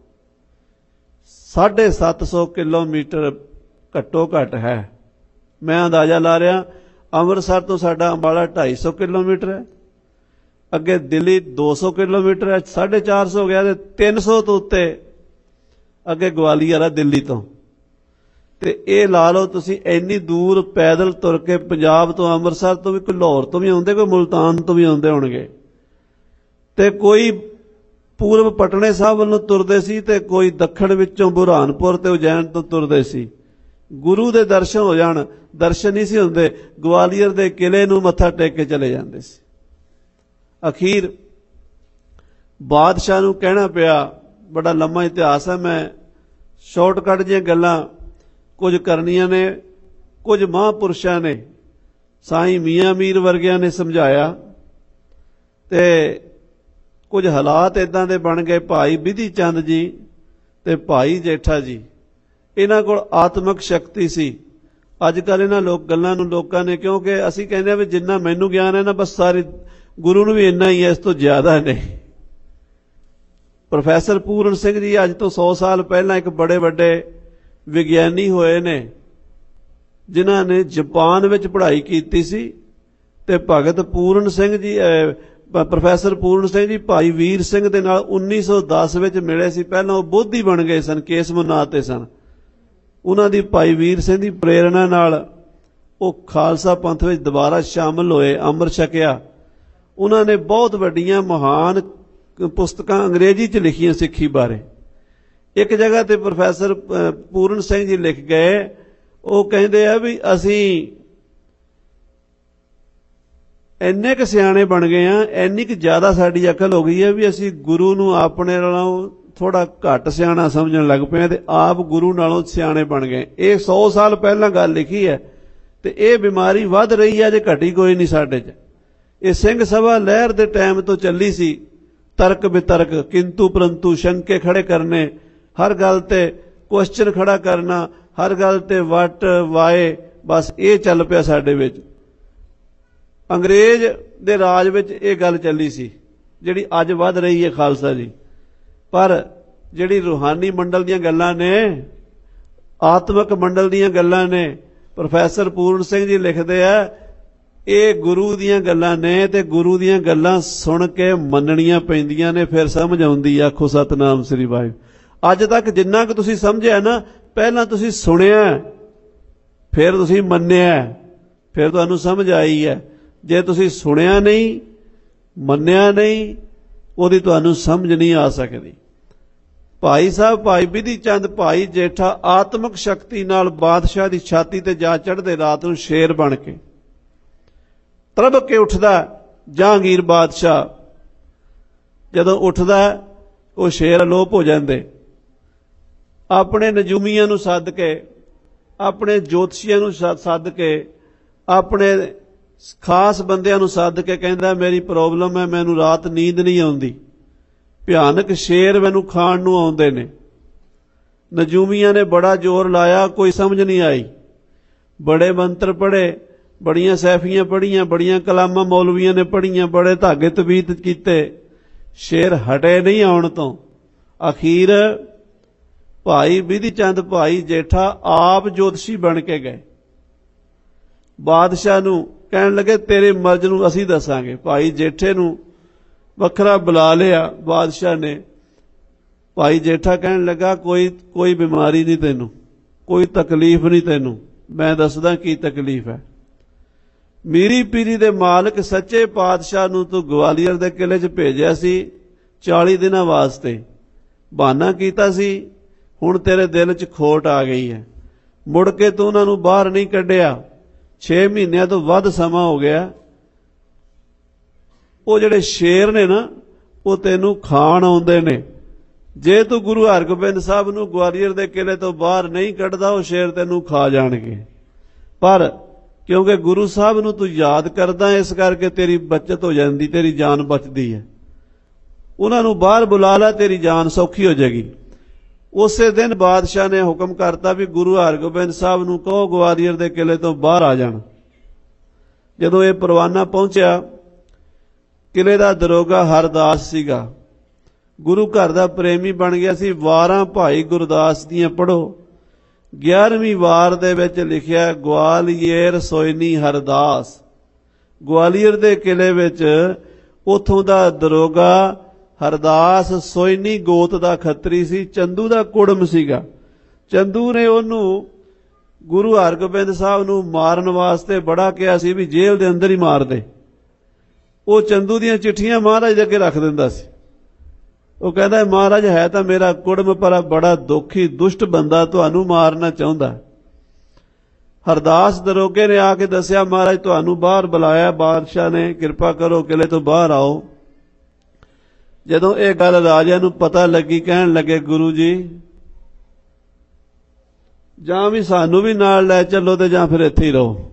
ਸਾਢੇ ਸੱਤ ਸੌ ਕਿਲੋਮੀਟਰ ਘੱਟੋ ਘੱਟ ਹੈ। ਮੈਂ ਅੰਦਾਜ਼ਾ ਲਾ ਰਿਹਾ ਅੰਮ੍ਰਿਤਸਰ ਤੋਂ ਸਾਡਾ ਅੰਬਾਲਾ ਢਾਈ ਸੌ ਕਿਲੋਮੀਟਰ ਹੈ, ਅੱਗੇ ਦਿੱਲੀ ਦੋ ਸੌ ਕਿਲੋਮੀਟਰ ਹੈ, ਸਾਢੇ ਚਾਰ ਸੌ ਹੋ ਗਿਆ ਤੇ ਤਿੰਨ ਸੌ ਤੋਂ ਉੱਤੇ ਅੱਗੇ ਗਵਾਲੀਅਰ ਆ ਦਿੱਲੀ ਤੋਂ। ਤੇ ਇਹ ਲਾ ਲਓ ਤੁਸੀਂ ਇੰਨੀ ਦੂਰ ਪੈਦਲ ਤੁਰ ਕੇ ਪੰਜਾਬ ਤੋਂ, ਅੰਮ੍ਰਿਤਸਰ ਤੋਂ ਵੀ, ਕੋਈ ਲਾਹੌਰ ਤੋਂ ਵੀ ਆਉਂਦੇ, ਕੋਈ ਮੁਲਤਾਨ ਤੋਂ ਵੀ ਆਉਂਦੇ ਹੋਣਗੇ, ਤੇ ਕੋਈ ਪੂਰਬ ਪਟਨੇ ਸਾਹਿਬ ਵੱਲੋਂ ਤੁਰਦੇ ਸੀ ਤੇ ਕੋਈ ਦੱਖਣ ਵਿੱਚੋਂ ਬੁਰਹਾਨਪੁਰ ਤੇ ਉਜੈਨ ਤੋਂ ਤੁਰਦੇ ਸੀ। ਗੁਰੂ ਦੇ ਦਰਸ਼ਨ ਹੋ ਜਾਣ, ਦਰਸ਼ਨ ਨਹੀਂ ਸੀ ਹੁੰਦੇ, ਗਵਾਲੀਅਰ ਦੇ ਕਿਲੇ ਨੂੰ ਮੱਥਾ ਟੇਕ ਕੇ ਚਲੇ ਜਾਂਦੇ ਸੀ। ਅਖੀਰ ਬਾਦਸ਼ਾਹ ਨੂੰ ਕਹਿਣਾ ਪਿਆ, ਬੜਾ ਲੰਮਾ ਇਤਿਹਾਸ ਹੈ, ਮੈਂ ਸ਼ਾਰਟਕਟ ਜਿਹੀਆਂ ਗੱਲਾਂ ਕੁਝ ਕਰਨੀਆਂ ਨੇ। ਕੁਝ ਮਹਾਂਪੁਰਸ਼ਾਂ ਨੇ, ਸਾਈਂ ਮੀਆਂ ਮੀਰ ਵਰਗਿਆਂ ਨੇ ਸਮਝਾਇਆ ਤੇ ਕੁਝ ਹਾਲਾਤ ਇਦਾਂ ਦੇ ਬਣ ਗਏ। ਭਾਈ ਬਿਧੀ ਚੰਦ ਜੀ ਤੇ ਭਾਈ ਜੇਠਾ ਜੀ, ਇਹਨਾਂ ਕੋਲ ਆਤਮਿਕ ਸ਼ਕਤੀ ਸੀ। ਅੱਜ ਕੱਲ੍ਹ ਇਹਨਾਂ ਲੋਕ ਗੱਲਾਂ ਨੂੰ ਲੋਕਾਂ ਨੇ, ਕਿਉਂਕਿ ਅਸੀਂ ਕਹਿੰਦੇ ਆ ਵੀ ਜਿੰਨਾ ਮੈਨੂੰ ਗਿਆਨ ਹੈ ਨਾ ਬਸ ਸਾਰੇ ਗੁਰੂ ਨੂੰ ਵੀ ਇੰਨਾ ਹੀ ਹੈ, ਇਸ ਤੋਂ ਜ਼ਿਆਦਾ ਨਹੀਂ। ਪ੍ਰੋਫੈਸਰ ਪੂਰਨ ਸਿੰਘ ਜੀ ਅੱਜ ਤੋਂ ਸੌ ਸਾਲ ਪਹਿਲਾਂ ਇੱਕ ਬੜੇ ਵੱਡੇ ਵਿਗਿਆਨੀ ਹੋਏ ਨੇ, ਜਿਨ੍ਹਾਂ ਨੇ ਜਾਪਾਨ ਵਿੱਚ ਪੜ੍ਹਾਈ ਕੀਤੀ ਸੀ। ਤੇ ਭਗਤ ਪੂਰਨ ਸਿੰਘ ਜੀ, ਪ੍ਰੋਫੈਸਰ ਪੂਰਨ ਸਿੰਘ ਜੀ ਭਾਈ ਵੀਰ ਸਿੰਘ ਦੇ ਨਾਲ ਉੱਨੀ ਸੌ ਦਸ ਵਿੱਚ ਮਿਲੇ ਸੀ। ਪਹਿਲਾਂ ਉਹ ਬੋਧੀ ਬਣ ਗਏ ਸਨ, ਕੇਸ ਮੁਨਾਤੇ ਸਨ। ਉਹਨਾਂ ਦੀ ਭਾਈ ਵੀਰ ਸਿੰਘ ਦੀ ਪ੍ਰੇਰਣਾ ਨਾਲ ਉਹ ਖਾਲਸਾ ਪੰਥ ਵਿੱਚ ਦੁਬਾਰਾ ਸ਼ਾਮਲ ਹੋਏ, ਅੰਮ੍ਰਿਤ ਛਕਿਆ। ਉਹਨਾਂ ਨੇ ਬਹੁਤ ਵੱਡੀਆਂ ਮਹਾਨ ਪੁਸਤਕਾਂ ਅੰਗਰੇਜ਼ੀ 'ਚ ਲਿਖੀਆਂ ਸਿੱਖੀ ਬਾਰੇ। ਇੱਕ ਜਗ੍ਹਾ ਤੇ ਪ੍ਰੋਫੈਸਰ ਪੂਰਨ ਸਿੰਘ ਜੀ ਲਿਖ ਗਏ, ਉਹ ਕਹਿੰਦੇ ਆ ਵੀ ਅਸੀਂ ਇੰਨੇ ਕੁ ਸਿਆਣੇ ਬਣ ਗਏ ਆ, ਇੰਨੀ ਕੁ ਜ਼ਿਆਦਾ ਸਾਡੀ ਅਕਲ ਹੋ ਗਈ ਹੈ ਵੀ ਅਸੀਂ ਗੁਰੂ ਨੂੰ ਆਪਣੇ ਨਾਲੋਂ ਥੋੜਾ ਘੱਟ ਸਿਆਣਾ ਸਮਝਣ ਲੱਗ ਪਏ ਤੇ ਆਪ ਗੁਰੂ ਨਾਲੋਂ ਸਿਆਣੇ ਬਣ ਗਏ। ਇਹ ਸੌ ਸਾਲ ਪਹਿਲਾਂ ਗੱਲ ਲਿਖੀ ਹੈ ਤੇ ਇਹ ਬਿਮਾਰੀ ਵੱਧ ਰਹੀ ਹੈ, ਜੇ ਘਟੀ ਕੋਈ ਨਹੀਂ ਸਾਡੇ 'ਚ। ਇਹ ਸਿੰਘ ਸਭਾ ਲਹਿਰ ਦੇ ਟਾਈਮ ਤੋਂ ਚੱਲੀ ਸੀ, ਤਰਕ ਬਿਤਰਕ, ਕਿੰਤੂ ਪਰੰਤੂ, ਸ਼ੰਕੇ ਖੜੇ ਕਰਨੇ, ਹਰ ਗੱਲ ਤੇ ਕੁਐਸਚਨ ਖੜਾ ਕਰਨਾ, ਹਰ ਗੱਲ ਤੇ ਵਟ ਵਾਏ, ਬਸ ਇਹ ਚੱਲ ਪਿਆ ਸਾਡੇ ਵਿੱਚ। ਅੰਗਰੇਜ਼ ਦੇ ਰਾਜ ਵਿੱਚ ਇਹ ਗੱਲ ਚੱਲੀ ਸੀ ਜਿਹੜੀ ਅੱਜ ਵੱਧ ਰਹੀ ਹੈ ਖਾਲਸਾ ਜੀ। ਪਰ ਜਿਹੜੀ ਰੂਹਾਨੀ ਮੰਡਲ ਦੀਆਂ ਗੱਲਾਂ ਨੇ, ਆਤਮਿਕ ਮੰਡਲ ਦੀਆਂ ਗੱਲਾਂ ਨੇ, ਪ੍ਰੋਫੈਸਰ ਪੂਰਨ ਸਿੰਘ ਜੀ ਲਿਖਦੇ ਆ, ਇਹ ਗੁਰੂ ਦੀਆਂ ਗੱਲਾਂ ਨੇ ਤੇ ਗੁਰੂ ਦੀਆਂ ਗੱਲਾਂ ਸੁਣ ਕੇ ਮੰਨਣੀਆਂ ਪੈਂਦੀਆਂ ਨੇ, ਫਿਰ ਸਮਝ ਆਉਂਦੀ। ਆਖੋ ਸਤਨਾਮ ਸ੍ਰੀ ਵਾਹਿਗੁਰੂ। ਅੱਜ ਤੱਕ ਜਿੰਨਾ ਕੁ ਤੁਸੀਂ ਸਮਝਿਆ ਨਾ, ਪਹਿਲਾਂ ਤੁਸੀਂ ਸੁਣਿਆ, ਫਿਰ ਤੁਸੀਂ ਮੰਨਿਆ, ਫਿਰ ਤੁਹਾਨੂੰ ਸਮਝ ਆਈ ਹੈ। ਜੇ ਤੁਸੀਂ ਸੁਣਿਆ ਨਹੀਂ, ਮੰਨਿਆ ਨਹੀਂ, ਉਹਦੀ ਤੁਹਾਨੂੰ ਸਮਝ ਨਹੀਂ ਆ ਸਕਦੀ। ਭਾਈ ਸਾਹਿਬ ਭਾਈ ਬਿਧੀ ਚੰਦ, ਭਾਈ ਜੇਠਾ ਆਤਮਿਕ ਸ਼ਕਤੀ ਨਾਲ ਬਾਦਸ਼ਾਹ ਦੀ ਛਾਤੀ ਤੇ ਜਾ ਚੜ੍ਹਦੇ, ਰਾਤ ਨੂੰ ਸ਼ੇਰ ਬਣ ਕੇ ਤਰਬ ਕੇ ਉੱਠਦਾ। ਜਹਾਂਗੀਰ ਬਾਦਸ਼ਾਹ ਜਦੋਂ ਉੱਠਦਾ ਉਹ ਸ਼ੇਰ ਅਲੋਪ ਹੋ ਜਾਂਦੇ। ਆਪਣੇ ਨਜੂਮੀਆਂ ਨੂੰ ਸੱਦ ਕੇ, ਆਪਣੇ ਜੋਤਸ਼ੀਆਂ ਨੂੰ ਸੱਦ ਕੇ, ਆਪਣੇ ਖਾਸ ਬੰਦਿਆਂ ਨੂੰ ਸੱਦ ਕੇ ਕਹਿੰਦਾ ਮੇਰੀ ਪ੍ਰੋਬਲਮ ਹੈ, ਮੈਨੂੰ ਰਾਤ ਨੀਂਦ ਨਹੀਂ ਆਉਂਦੀ, ਭਿਆਨਕ ਸ਼ੇਰ ਮੈਨੂੰ ਖਾਣ ਨੂੰ ਆਉਂਦੇ ਨੇ। ਨਜੂਮੀਆਂ ਨੇ ਬੜਾ ਜ਼ੋਰ ਲਾਇਆ, ਕੋਈ ਸਮਝ ਨਹੀਂ ਆਈ। ਬੜੇ ਮੰਤਰ ਪੜ੍ਹੇ, ਬੜੀਆਂ ਸੈਫੀਆਂ ਪੜ੍ਹੀਆਂ, ਬੜੀਆਂ ਕਲਾਮਾਂ ਮੌਲਵੀਆਂ ਨੇ ਪੜ੍ਹੀਆਂ, ਬੜੇ ਧਾਗੇ ਤਵੀਤ ਕੀਤੇ, ਸ਼ੇਰ ਹਟੇ ਨਹੀਂ ਆਉਣ ਤੋਂ। ਅਖੀਰ ਭਾਈ ਬਿਧੀ ਚੰਦ ਭਾਈ ਜੇਠਾ ਆਪ ਜੋਤਸ਼ੀ ਬਣ ਕੇ ਗਏ। ਬਾਦਸ਼ਾਹ ਨੂੰ ਕਹਿਣ ਲੱਗੇ ਤੇਰੇ ਮਰਜ਼ ਨੂੰ ਅਸੀਂ ਦੱਸਾਂਗੇ। ਭਾਈ ਜੇਠੇ ਨੂੰ ਵੱਖਰਾ ਬੁਲਾ ਲਿਆ ਬਾਦਸ਼ਾਹ ਨੇ। ਭਾਈ ਜੇਠਾ ਕਹਿਣ ਲੱਗਾ ਕੋਈ ਕੋਈ ਬਿਮਾਰੀ ਨਹੀਂ ਤੈਨੂੰ, ਕੋਈ ਤਕਲੀਫ ਨਹੀਂ ਤੈਨੂੰ, ਮੈਂ ਦੱਸਦਾ ਕੀ ਤਕਲੀਫ ਹੈ। ਮੀਰੀ ਪੀਰੀ ਦੇ ਮਾਲਕ ਸੱਚੇ ਪਾਤਸ਼ਾਹ ਨੂੰ ਤੂੰ ਗਵਾਲੀਅਰ ਦੇ ਕਿਲੇ 'ਚ ਭੇਜਿਆ ਸੀ ਚਾਲੀ ਦਿਨਾਂ ਵਾਸਤੇ, ਬਹਾਨਾ ਕੀਤਾ ਸੀ, ਹੁਣ ਤੇਰੇ ਦਿਲ 'ਚ ਖੋਟ ਆ ਗਈ ਹੈ। ਮੁੜ ਕੇ ਤੂੰ ਉਹਨਾਂ ਨੂੰ ਬਾਹਰ ਨਹੀਂ ਕੱਢਿਆ। ਛੇ ਮਹੀਨਿਆਂ ਤੋਂ ਵੱਧ ਸਮਾਂ ਹੋ ਗਿਆ। ਉਹ ਜਿਹੜੇ ਸ਼ੇਰ ਨੇ ਨਾ ਉਹ ਤੈਨੂੰ ਖਾਣ ਆਉਂਦੇ ਨੇ। ਜੇ ਤੂੰ ਗੁਰੂ ਹਰਗੋਬਿੰਦ ਸਾਹਿਬ ਨੂੰ ਗਵਾਲੀਅਰ ਦੇ ਕਿਲੇ ਤੋਂ ਬਾਹਰ ਨਹੀਂ ਕੱਢਦਾ ਉਹ ਸ਼ੇਰ ਤੈਨੂੰ ਖਾ ਜਾਣਗੇ। ਪਰ ਕਿਉਂਕਿ ਗੁਰੂ ਸਾਹਿਬ ਨੂੰ ਤੂੰ ਯਾਦ ਕਰਦਾ ਇਸ ਕਰਕੇ ਤੇਰੀ ਬਚਤ ਹੋ ਜਾਂਦੀ, ਤੇਰੀ ਜਾਨ ਬਚਦੀ ਹੈ। ਉਹਨਾਂ ਨੂੰ ਬਾਹਰ ਬੁਲਾ ਲੈ, ਤੇਰੀ ਜਾਨ ਸੌਖੀ ਹੋ ਜਾਏਗੀ। ਉਸੇ ਦਿਨ ਬਾਦਸ਼ਾਹ ਨੇ ਹੁਕਮ ਕਰਤਾ ਵੀ ਗੁਰੂ ਹਰਗੋਬਿੰਦ ਸਾਹਿਬ ਨੂੰ ਕਹੋ ਗਵਾਲੀਅਰ ਦੇ ਕਿਲੇ ਤੋਂ ਬਾਹਰ ਆ ਜਾਣ। ਜਦੋਂ ਇਹ ਪਰਵਾਨਾ ਪਹੁੰਚਿਆ, ਕਿਲੇ ਦਾ ਦਰੋਗਾ ਹਰਦਾਸ ਸੀਗਾ, ਗੁਰੂ ਘਰ ਦਾ ਪ੍ਰੇਮੀ ਬਣ ਗਿਆ ਸੀ। ਵਾਰਾਂ ਭਾਈ ਗੁਰਦਾਸ ਦੀਆਂ ਪੜ੍ਹੋ। ਗਿਆਰਵੀਂ ਵਾਰ ਦੇ ਵਿੱਚ ਲਿਖਿਆ ਗਵਾਲੀਅਰ ਸੋਇਨੀ ਹਰਦਾਸ। ਗਵਾਲੀਅਰ ਦੇ ਕਿਲੇ ਵਿੱਚ ਉੱਥੋਂ ਦਾ ਦਰੋਗਾ ਹਰਦਾਸ ਸੋਇਨੀ ਗੋਤ ਦਾ ਖੱਤਰੀ ਸੀ। ਚੰਦੂ ਦਾ ਕੁੜਮ ਸੀਗਾ। ਚੰਦੂ ਨੇ ਉਹਨੂੰ ਗੁਰੂ ਹਰਗੋਬਿੰਦ ਸਾਹਿਬ ਨੂੰ ਮਾਰਨ ਵਾਸਤੇ ਬੜਾ ਕਿਹਾ ਸੀ ਵੀ ਜੇਲ੍ਹ ਦੇ ਅੰਦਰ ਹੀ ਮਾਰ ਦੇ। ਉਹ ਚੰਦੂ ਦੀਆਂ ਚਿੱਠੀਆਂ ਮਹਾਰਾਜ ਦੇ ਅੱਗੇ ਰੱਖ ਦਿੰਦਾ ਸੀ। ਉਹ ਕਹਿੰਦਾ ਮਹਾਰਾਜ ਹੈ ਤਾਂ ਮੇਰਾ ਕੁੜਮ ਪਰ ਬੜਾ ਦੁਖੀ ਦੁਸ਼ਟ ਬੰਦਾ, ਤੁਹਾਨੂੰ ਮਾਰਨਾ ਚਾਹੁੰਦਾ। ਹਰਦਾਸ ਦਰੋਗੇ ਨੇ ਆ ਕੇ ਦੱਸਿਆ ਮਹਾਰਾਜ ਤੁਹਾਨੂੰ ਬਾਹਰ ਬੁਲਾਇਆ ਬਾਦਸ਼ਾਹ ਨੇ, ਕਿਰਪਾ ਕਰੋ ਕਿਲੇ ਤੋਂ ਬਾਹਰ ਆਓ। ਜਦੋਂ ਇਹ ਗੱਲ ਰਾਜਾ ਨੂੰ ਪਤਾ ਲੱਗੀ, ਕਹਿਣ ਲੱਗੇ ਗੁਰੂ ਜੀ ਜਾਂ ਵੀ ਸਾਨੂੰ ਵੀ ਨਾਲ ਲੈ ਚੱਲੋ ਤੇ ਜਾਂ ਫਿਰ ਇੱਥੇ ਹੀ ਰਹੋ।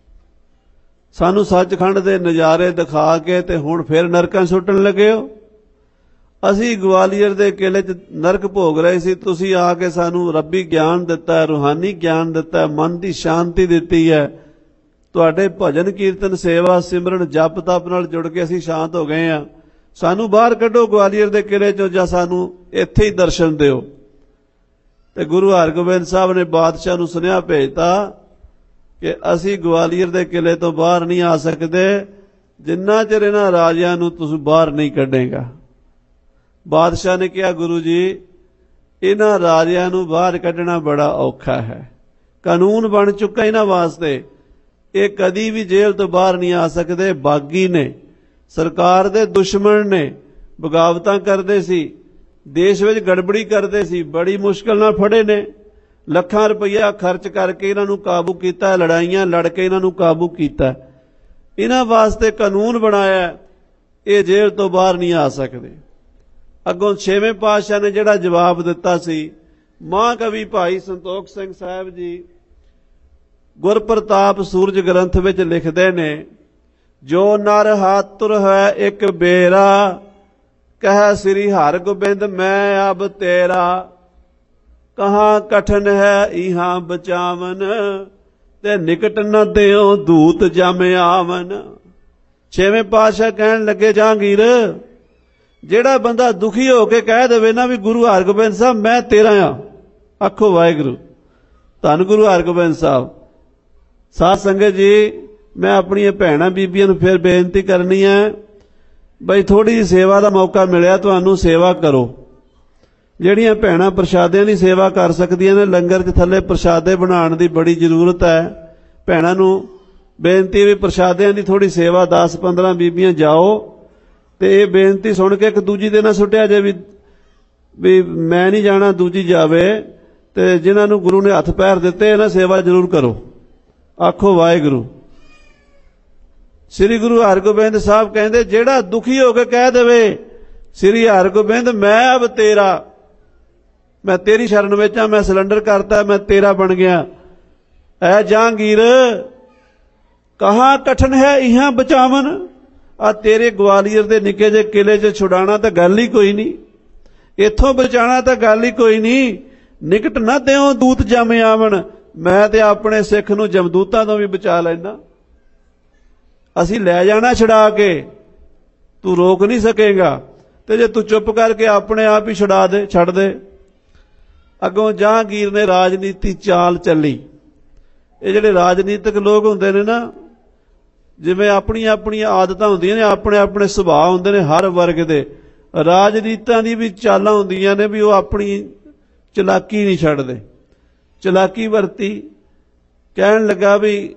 ਸਾਨੂੰ ਸੱਚਖੰਡ ਦੇ ਨਜ਼ਾਰੇ ਦਿਖਾ ਕੇ ਤੇ ਹੁਣ ਫਿਰ ਨਰਕਾਂ ਸੁੱਟਣ ਲੱਗੇ ਹੋ। ਅਸੀਂ ਗਵਾਲੀਅਰ ਦੇ ਕਿਲੇ 'ਚ ਨਰਕ ਭੋਗ ਰਹੇ ਸੀ, ਤੁਸੀਂ ਆ ਕੇ ਸਾਨੂੰ ਰੱਬੀ ਗਿਆਨ ਦਿੱਤਾ, ਰੂਹਾਨੀ ਗਿਆਨ ਦਿੱਤਾ, ਮਨ ਦੀ ਸ਼ਾਂਤੀ ਦਿੱਤੀ ਹੈ। ਤੁਹਾਡੇ ਭਜਨ ਕੀਰਤਨ ਸੇਵਾ ਸਿਮਰਨ ਜਪ ਤਪ ਨਾਲ ਜੁੜ ਕੇ ਅਸੀਂ ਸ਼ਾਂਤ ਹੋ ਗਏ ਹਾਂ। ਸਾਨੂੰ ਬਾਹਰ ਕੱਢੋ ਗਵਾਲੀਅਰ ਦੇ ਕਿਲੇ 'ਚੋਂ ਜਾਂ ਸਾਨੂੰ ਇੱਥੇ ਹੀ ਦਰਸ਼ਨ ਦਿਓ। ਤੇ ਗੁਰੂ ਹਰਗੋਬਿੰਦ ਸਾਹਿਬ ਨੇ ਬਾਦਸ਼ਾਹ ਨੂੰ ਸੁਨੇਹਾ ਭੇਜਤਾ ਕਿ ਅਸੀਂ ਗਵਾਲੀਅਰ ਦੇ ਕਿਲੇ ਤੋਂ ਬਾਹਰ ਨਹੀਂ ਆ ਸਕਦੇ ਜਿੰਨਾ ਚਿਰ ਇਹਨਾਂ ਰਾਜਿਆਂ ਨੂੰ ਤੁਸੀਂ ਬਾਹਰ ਨਹੀਂ ਕੱਢੇਗਾ। ਬਾਦਸ਼ਾਹ ਨੇ ਕਿਹਾ ਗੁਰੂ ਜੀ ਇਹਨਾਂ ਰਾਜਿਆਂ ਨੂੰ ਬਾਹਰ ਕੱਢਣਾ ਬੜਾ ਔਖਾ ਹੈ, ਕਾਨੂੰਨ ਬਣ ਚੁੱਕਾ ਇਹਨਾਂ ਵਾਸਤੇ, ਇਹ ਕਦੀ ਵੀ ਜੇਲ੍ਹ ਤੋਂ ਬਾਹਰ ਨਹੀਂ ਆ ਸਕਦੇ। ਬਾਗੀ ਨੇ, ਸਰਕਾਰ ਦੇ ਦੁਸ਼ਮਣ ਨੇ, ਬਗਾਵਤਾਂ ਕਰਦੇ ਸੀ, ਦੇਸ਼ ਵਿੱਚ ਗੜਬੜੀ ਕਰਦੇ ਸੀ, ਬੜੀ ਮੁਸ਼ਕਲ ਨਾਲ ਫੜੇ ਨੇ। ਲੱਖਾਂ ਰੁਪਈਆ ਖਰਚ ਕਰਕੇ ਇਹਨਾਂ ਨੂੰ ਕਾਬੂ ਕੀਤਾ, ਲੜਾਈਆਂ ਲੜ ਕੇ ਇਹਨਾਂ ਨੂੰ ਕਾਬੂ ਕੀਤਾ। ਇਹਨਾਂ ਵਾਸਤੇ ਕਾਨੂੰਨ ਬਣਾਇਆ, ਇਹ ਜੇਲ੍ਹ ਤੋਂ ਬਾਹਰ ਨਹੀਂ ਆ ਸਕਦੇ। ਅੱਗੋਂ ਛੇਵੇਂ ਪਾਤਸ਼ਾਹ ਨੇ ਜਿਹੜਾ ਜਵਾਬ ਦਿੱਤਾ ਸੀ, ਮਹਾਂਕਵੀ ਭਾਈ ਸੰਤੋਖ ਸਿੰਘ ਸਾਹਿਬ ਜੀ ਗੁਰਪ੍ਰਤਾਪ ਸੂਰਜ ਗ੍ਰੰਥ ਵਿੱਚ ਲਿਖਦੇ ਨੇ, ਜੋ ਨਰ ਹਾਤੁਰ ਹੈ ਇੱਕ ਬੇਰਾ, ਕਹਿ ਸ੍ਰੀ ਹਰਗੋਬਿੰਦ ਮੈਂ ਅਬ ਤੇਰਾ, ਕਹਾਂ ਕਠਨ ਹੈ ਇਹਾਂ ਬਚਾਵਨ, ਤੇ ਨਿਕਟ ਨ ਦਿਓ ਦੂਤ ਜਮ ਆਵਨ। ਛੇਵੇਂ ਪਾਤਸ਼ਾਹ ਕਹਿਣ ਲੱਗੇ ਜਹਾਂਗੀਰ, ਜਿਹੜਾ ਬੰਦਾ ਦੁਖੀ ਹੋ ਕੇ ਕਹਿ ਦੇਵੇ ਨਾ ਵੀ ਗੁਰੂ ਹਰਗੋਬਿੰਦ ਸਾਹਿਬ ਮੈਂ ਤੇਰਾ ਆ, ਆਖੋ ਵਾਹਿਗੁਰੂ, ਧੰਨ ਗੁਰੂ ਹਰਗੋਬਿੰਦ ਸਾਹਿਬ। ਸਾਧ ਸੰਗਤ ਜੀ, ਮੈਂ ਆਪਣੀਆਂ ਭੈਣਾਂ ਬੀਬੀਆਂ ਨੂੰ ਫਿਰ ਬੇਨਤੀ ਕਰਨੀ ਹੈ ਬਈ ਥੋੜੀ ਜਿਹੀ ਸੇਵਾ ਦਾ ਮੌਕਾ ਮਿਲਿਆ ਤੁਹਾਨੂੰ, ਸੇਵਾ ਕਰੋ। ਜਿਹੜੀਆਂ ਭੈਣਾਂ ਪ੍ਰਸ਼ਾਦਿਆਂ ਦੀ ਸੇਵਾ ਕਰ ਸਕਦੀਆਂ ਨੇ, ਲੰਗਰ 'ਚ ਥੱਲੇ ਪ੍ਰਸ਼ਾਦੇ ਬਣਾਉਣ ਦੀ ਬੜੀ ਜ਼ਰੂਰਤ ਹੈ। ਭੈਣਾਂ ਨੂੰ ਬੇਨਤੀ ਵੀ ਪ੍ਰਸ਼ਾਦਿਆਂ ਦੀ ਥੋੜੀ ਸੇਵਾ, ਦਸ ਪੰਦਰਾਂ ਬੀਬੀਆਂ ਜਾਓ ਤੇ ਇਹ ਬੇਨਤੀ ਸੁਣ ਕੇ ਇੱਕ ਦੂਜੀ ਦੇ ਨਾਲ ਸੁੱਟਿਆ ਜੇ ਵੀ ਵੀ ਮੈਂ ਨਹੀਂ ਜਾਣਾ, ਦੂਜੀ ਜਾਵੇ। ਤੇ ਜਿਨ੍ਹਾਂ ਨੂੰ ਗੁਰੂ ਨੇ ਹੱਥ ਪੈਰ ਦਿੱਤੇ ਇਹਨਾਂ ਸੇਵਾ ਜ਼ਰੂਰ ਕਰੋ, ਆਖੋ ਵਾਹਿਗੁਰੂ। ਸ੍ਰੀ ਗੁਰੂ ਹਰਗੋਬਿੰਦ ਸਾਹਿਬ ਕਹਿੰਦੇ ਜਿਹੜਾ ਦੁਖੀ ਹੋ ਕੇ ਕਹਿ ਦੇਵੇ ਸ੍ਰੀ ਹਰਗੋਬਿੰਦ ਮੈਂ ਅਬ ਤੇਰਾ, ਮੈਂ ਤੇਰੀ ਸ਼ਰਨ ਵਿੱਚ ਆ, ਮੈਂ ਸਿਲੰਡਰ ਕਰਤਾ, ਮੈਂ ਤੇਰਾ ਬਣ ਗਿਆ। ਐ ਜਹਾਂਗੀਰ ਕਹਾਂ ਕਠਨ ਹੈ ਇਹਾਂ ਬਚਾਵਨ, ਆ ਤੇਰੇ ਗਵਾਲੀਅਰ ਦੇ ਨਿੱਕੇ ਜਿਹੇ ਕਿਲੇ 'ਚ ਛੁਡਾਣਾ ਤਾਂ ਗੱਲ ਹੀ ਕੋਈ ਨਹੀਂ, ਇੱਥੋਂ ਬਚਾਉਣਾ ਤਾਂ ਗੱਲ ਹੀ ਕੋਈ ਨਹੀਂ। ਨਿਕਟ ਨਾ ਦਿਓ ਦੂਤ ਜਮ ਆਵਣ, ਮੈਂ ਤੇ ਆਪਣੇ ਸਿੱਖ ਨੂੰ ਜਮਦੂਤਾਂ ਤੋਂ ਵੀ ਬਚਾ ਲੈਣਾ। ਅਸੀਂ ਲੈ ਜਾਣਾ ਛੁਡਾ ਕੇ, ਤੂੰ ਰੋਕ ਨਹੀਂ ਸਕੇਗਾ, ਤੇ ਜੇ ਤੂੰ ਚੁੱਪ ਕਰਕੇ ਆਪਣੇ ਆਪ ਹੀ ਛੁਡਾ ਦੇ, ਛੱਡ ਦੇ। ਅੱਗੋਂ ਜਹਾਂਗੀਰ ਨੇ ਰਾਜਨੀਤੀ ਚਾਲ ਚੱਲੀ। ਇਹ ਜਿਹੜੇ ਰਾਜਨੀਤਿਕ ਲੋਕ ਹੁੰਦੇ ਨੇ ਨਾ, ਜਿਵੇਂ ਆਪਣੀਆਂ ਆਪਣੀਆਂ ਆਦਤਾਂ ਹੁੰਦੀਆਂ ਨੇ, ਆਪਣੇ ਆਪਣੇ ਸੁਭਾਅ ਹੁੰਦੇ ਨੇ ਹਰ ਵਰਗ ਦੇ, ਰਾਜਨੀਤਾਂ ਦੀ ਵੀ ਚਾਲਾਂ ਹੁੰਦੀਆਂ ਨੇ ਵੀ ਉਹ ਆਪਣੀ ਚਲਾਕੀ ਨਹੀਂ ਛੱਡਦੇ। ਚਲਾਕੀ ਵਰਤੀ, ਕਹਿਣ ਲੱਗਾ ਵੀ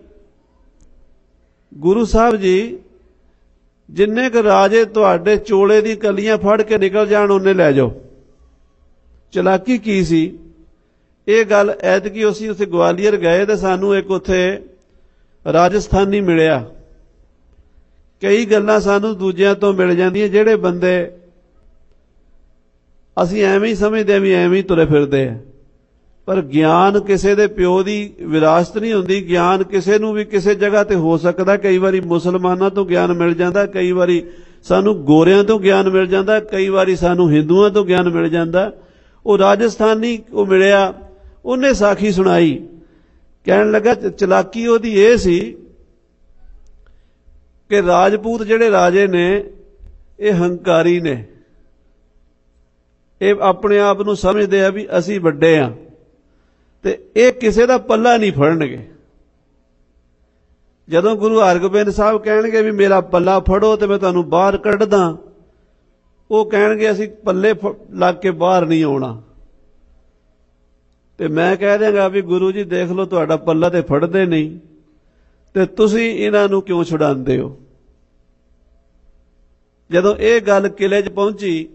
ਗੁਰੂ ਸਾਹਿਬ ਜੀ ਜਿੰਨੇ ਕੁ ਰਾਜੇ ਤੁਹਾਡੇ ਚੋਲੇ ਦੀ ਕਲੀਆਂ ਫੜ ਕੇ ਨਿਕਲ ਜਾਣ ਉਹਨੇ ਲੈ ਜਾਓ। ਚਲਾਕੀ ਕੀ ਸੀ? ਇਹ ਗੱਲ ਐਤਕੀ ਅਸੀਂ ਉੱਥੇ ਗਵਾਲੀਅਰ ਗਏ ਤੇ ਸਾਨੂੰ ਇੱਕ ਉੱਥੇ ਰਾਜਸਥਾਨੀ ਮਿਲਿਆ। ਕਈ ਗੱਲਾਂ ਸਾਨੂੰ ਦੂਜਿਆਂ ਤੋਂ ਮਿਲ ਜਾਂਦੀਆਂ, ਜਿਹੜੇ ਬੰਦੇ ਅਸੀਂ ਐਵੇਂ ਹੀ ਸਮਝਦੇ ਵੀ ਐਵੇਂ ਹੀ ਤੁਰੇ ਫਿਰਦੇ ਆ, ਪਰ ਗਿਆਨ ਕਿਸੇ ਦੇ ਪਿਓ ਦੀ ਵਿਰਾਸਤ ਨਹੀਂ ਹੁੰਦੀ। ਗਿਆਨ ਕਿਸੇ ਨੂੰ ਵੀ ਕਿਸੇ ਜਗ੍ਹਾ ਤੇ ਹੋ ਸਕਦਾ। ਕਈ ਵਾਰੀ ਮੁਸਲਮਾਨਾਂ ਤੋਂ ਗਿਆਨ ਮਿਲ ਜਾਂਦਾ, ਕਈ ਵਾਰੀ ਸਾਨੂੰ ਗੋਰਿਆਂ ਤੋਂ ਗਿਆਨ ਮਿਲ ਜਾਂਦਾ, ਕਈ ਵਾਰੀ ਸਾਨੂੰ ਹਿੰਦੂਆਂ ਤੋਂ ਗਿਆਨ ਮਿਲ ਜਾਂਦਾ। ਉਹ ਰਾਜਸਥਾਨੀ ਉਹ ਮਿਲਿਆ, ਉਹਨੇ ਸਾਖੀ ਸੁਣਾਈ। ਕਹਿਣ ਲੱਗਾ ਚਲਾਕੀ ਉਹਦੀ ਇਹ ਸੀ ਕਿ ਰਾਜਪੂਤ ਜਿਹੜੇ ਰਾਜੇ ਨੇ ਇਹ ਹੰਕਾਰੀ ਨੇ, ਇਹ ਆਪਣੇ ਆਪ ਨੂੰ ਸਮਝਦੇ ਆ ਵੀ ਅਸੀਂ ਵੱਡੇ ਆ, ਤੇ ਇਹ ਕਿਸੇ ਦਾ ਪੱਲਾ ਨਹੀਂ ਫੜਨਗੇ। ਜਦੋਂ ਗੁਰੂ ਹਰਗੋਬਿੰਦ ਸਾਹਿਬ ਕਹਿਣਗੇ ਵੀ ਮੇਰਾ ਪੱਲਾ ਫੜੋ ਤੇ ਮੈਂ ਤੁਹਾਨੂੰ ਬਾਹਰ ਕੱਢਦਾ, ਉਹ ਕਹਿਣਗੇ ਅਸੀਂ ਪੱਲੇ ਲੱਗ ਕੇ ਬਾਹਰ ਨਹੀਂ ਆਉਣਾ। ਤੇ ਮੈਂ ਕਹਿ ਦਿਆਂਗਾ ਵੀ ਗੁਰੂ ਜੀ ਦੇਖ ਲਓ, ਤੁਹਾਡਾ ਪੱਲਾ ਤੇ ਫੜਦੇ ਨਹੀਂ ਤੇ ਤੁਸੀਂ ਇਹਨਾਂ ਨੂੰ ਕਿਉਂ ਛੁਡਾਉਂਦੇ ਹੋ। ਜਦੋਂ ਇਹ ਗੱਲ ਕਿਲੇ 'ਚ ਪਹੁੰਚੀ,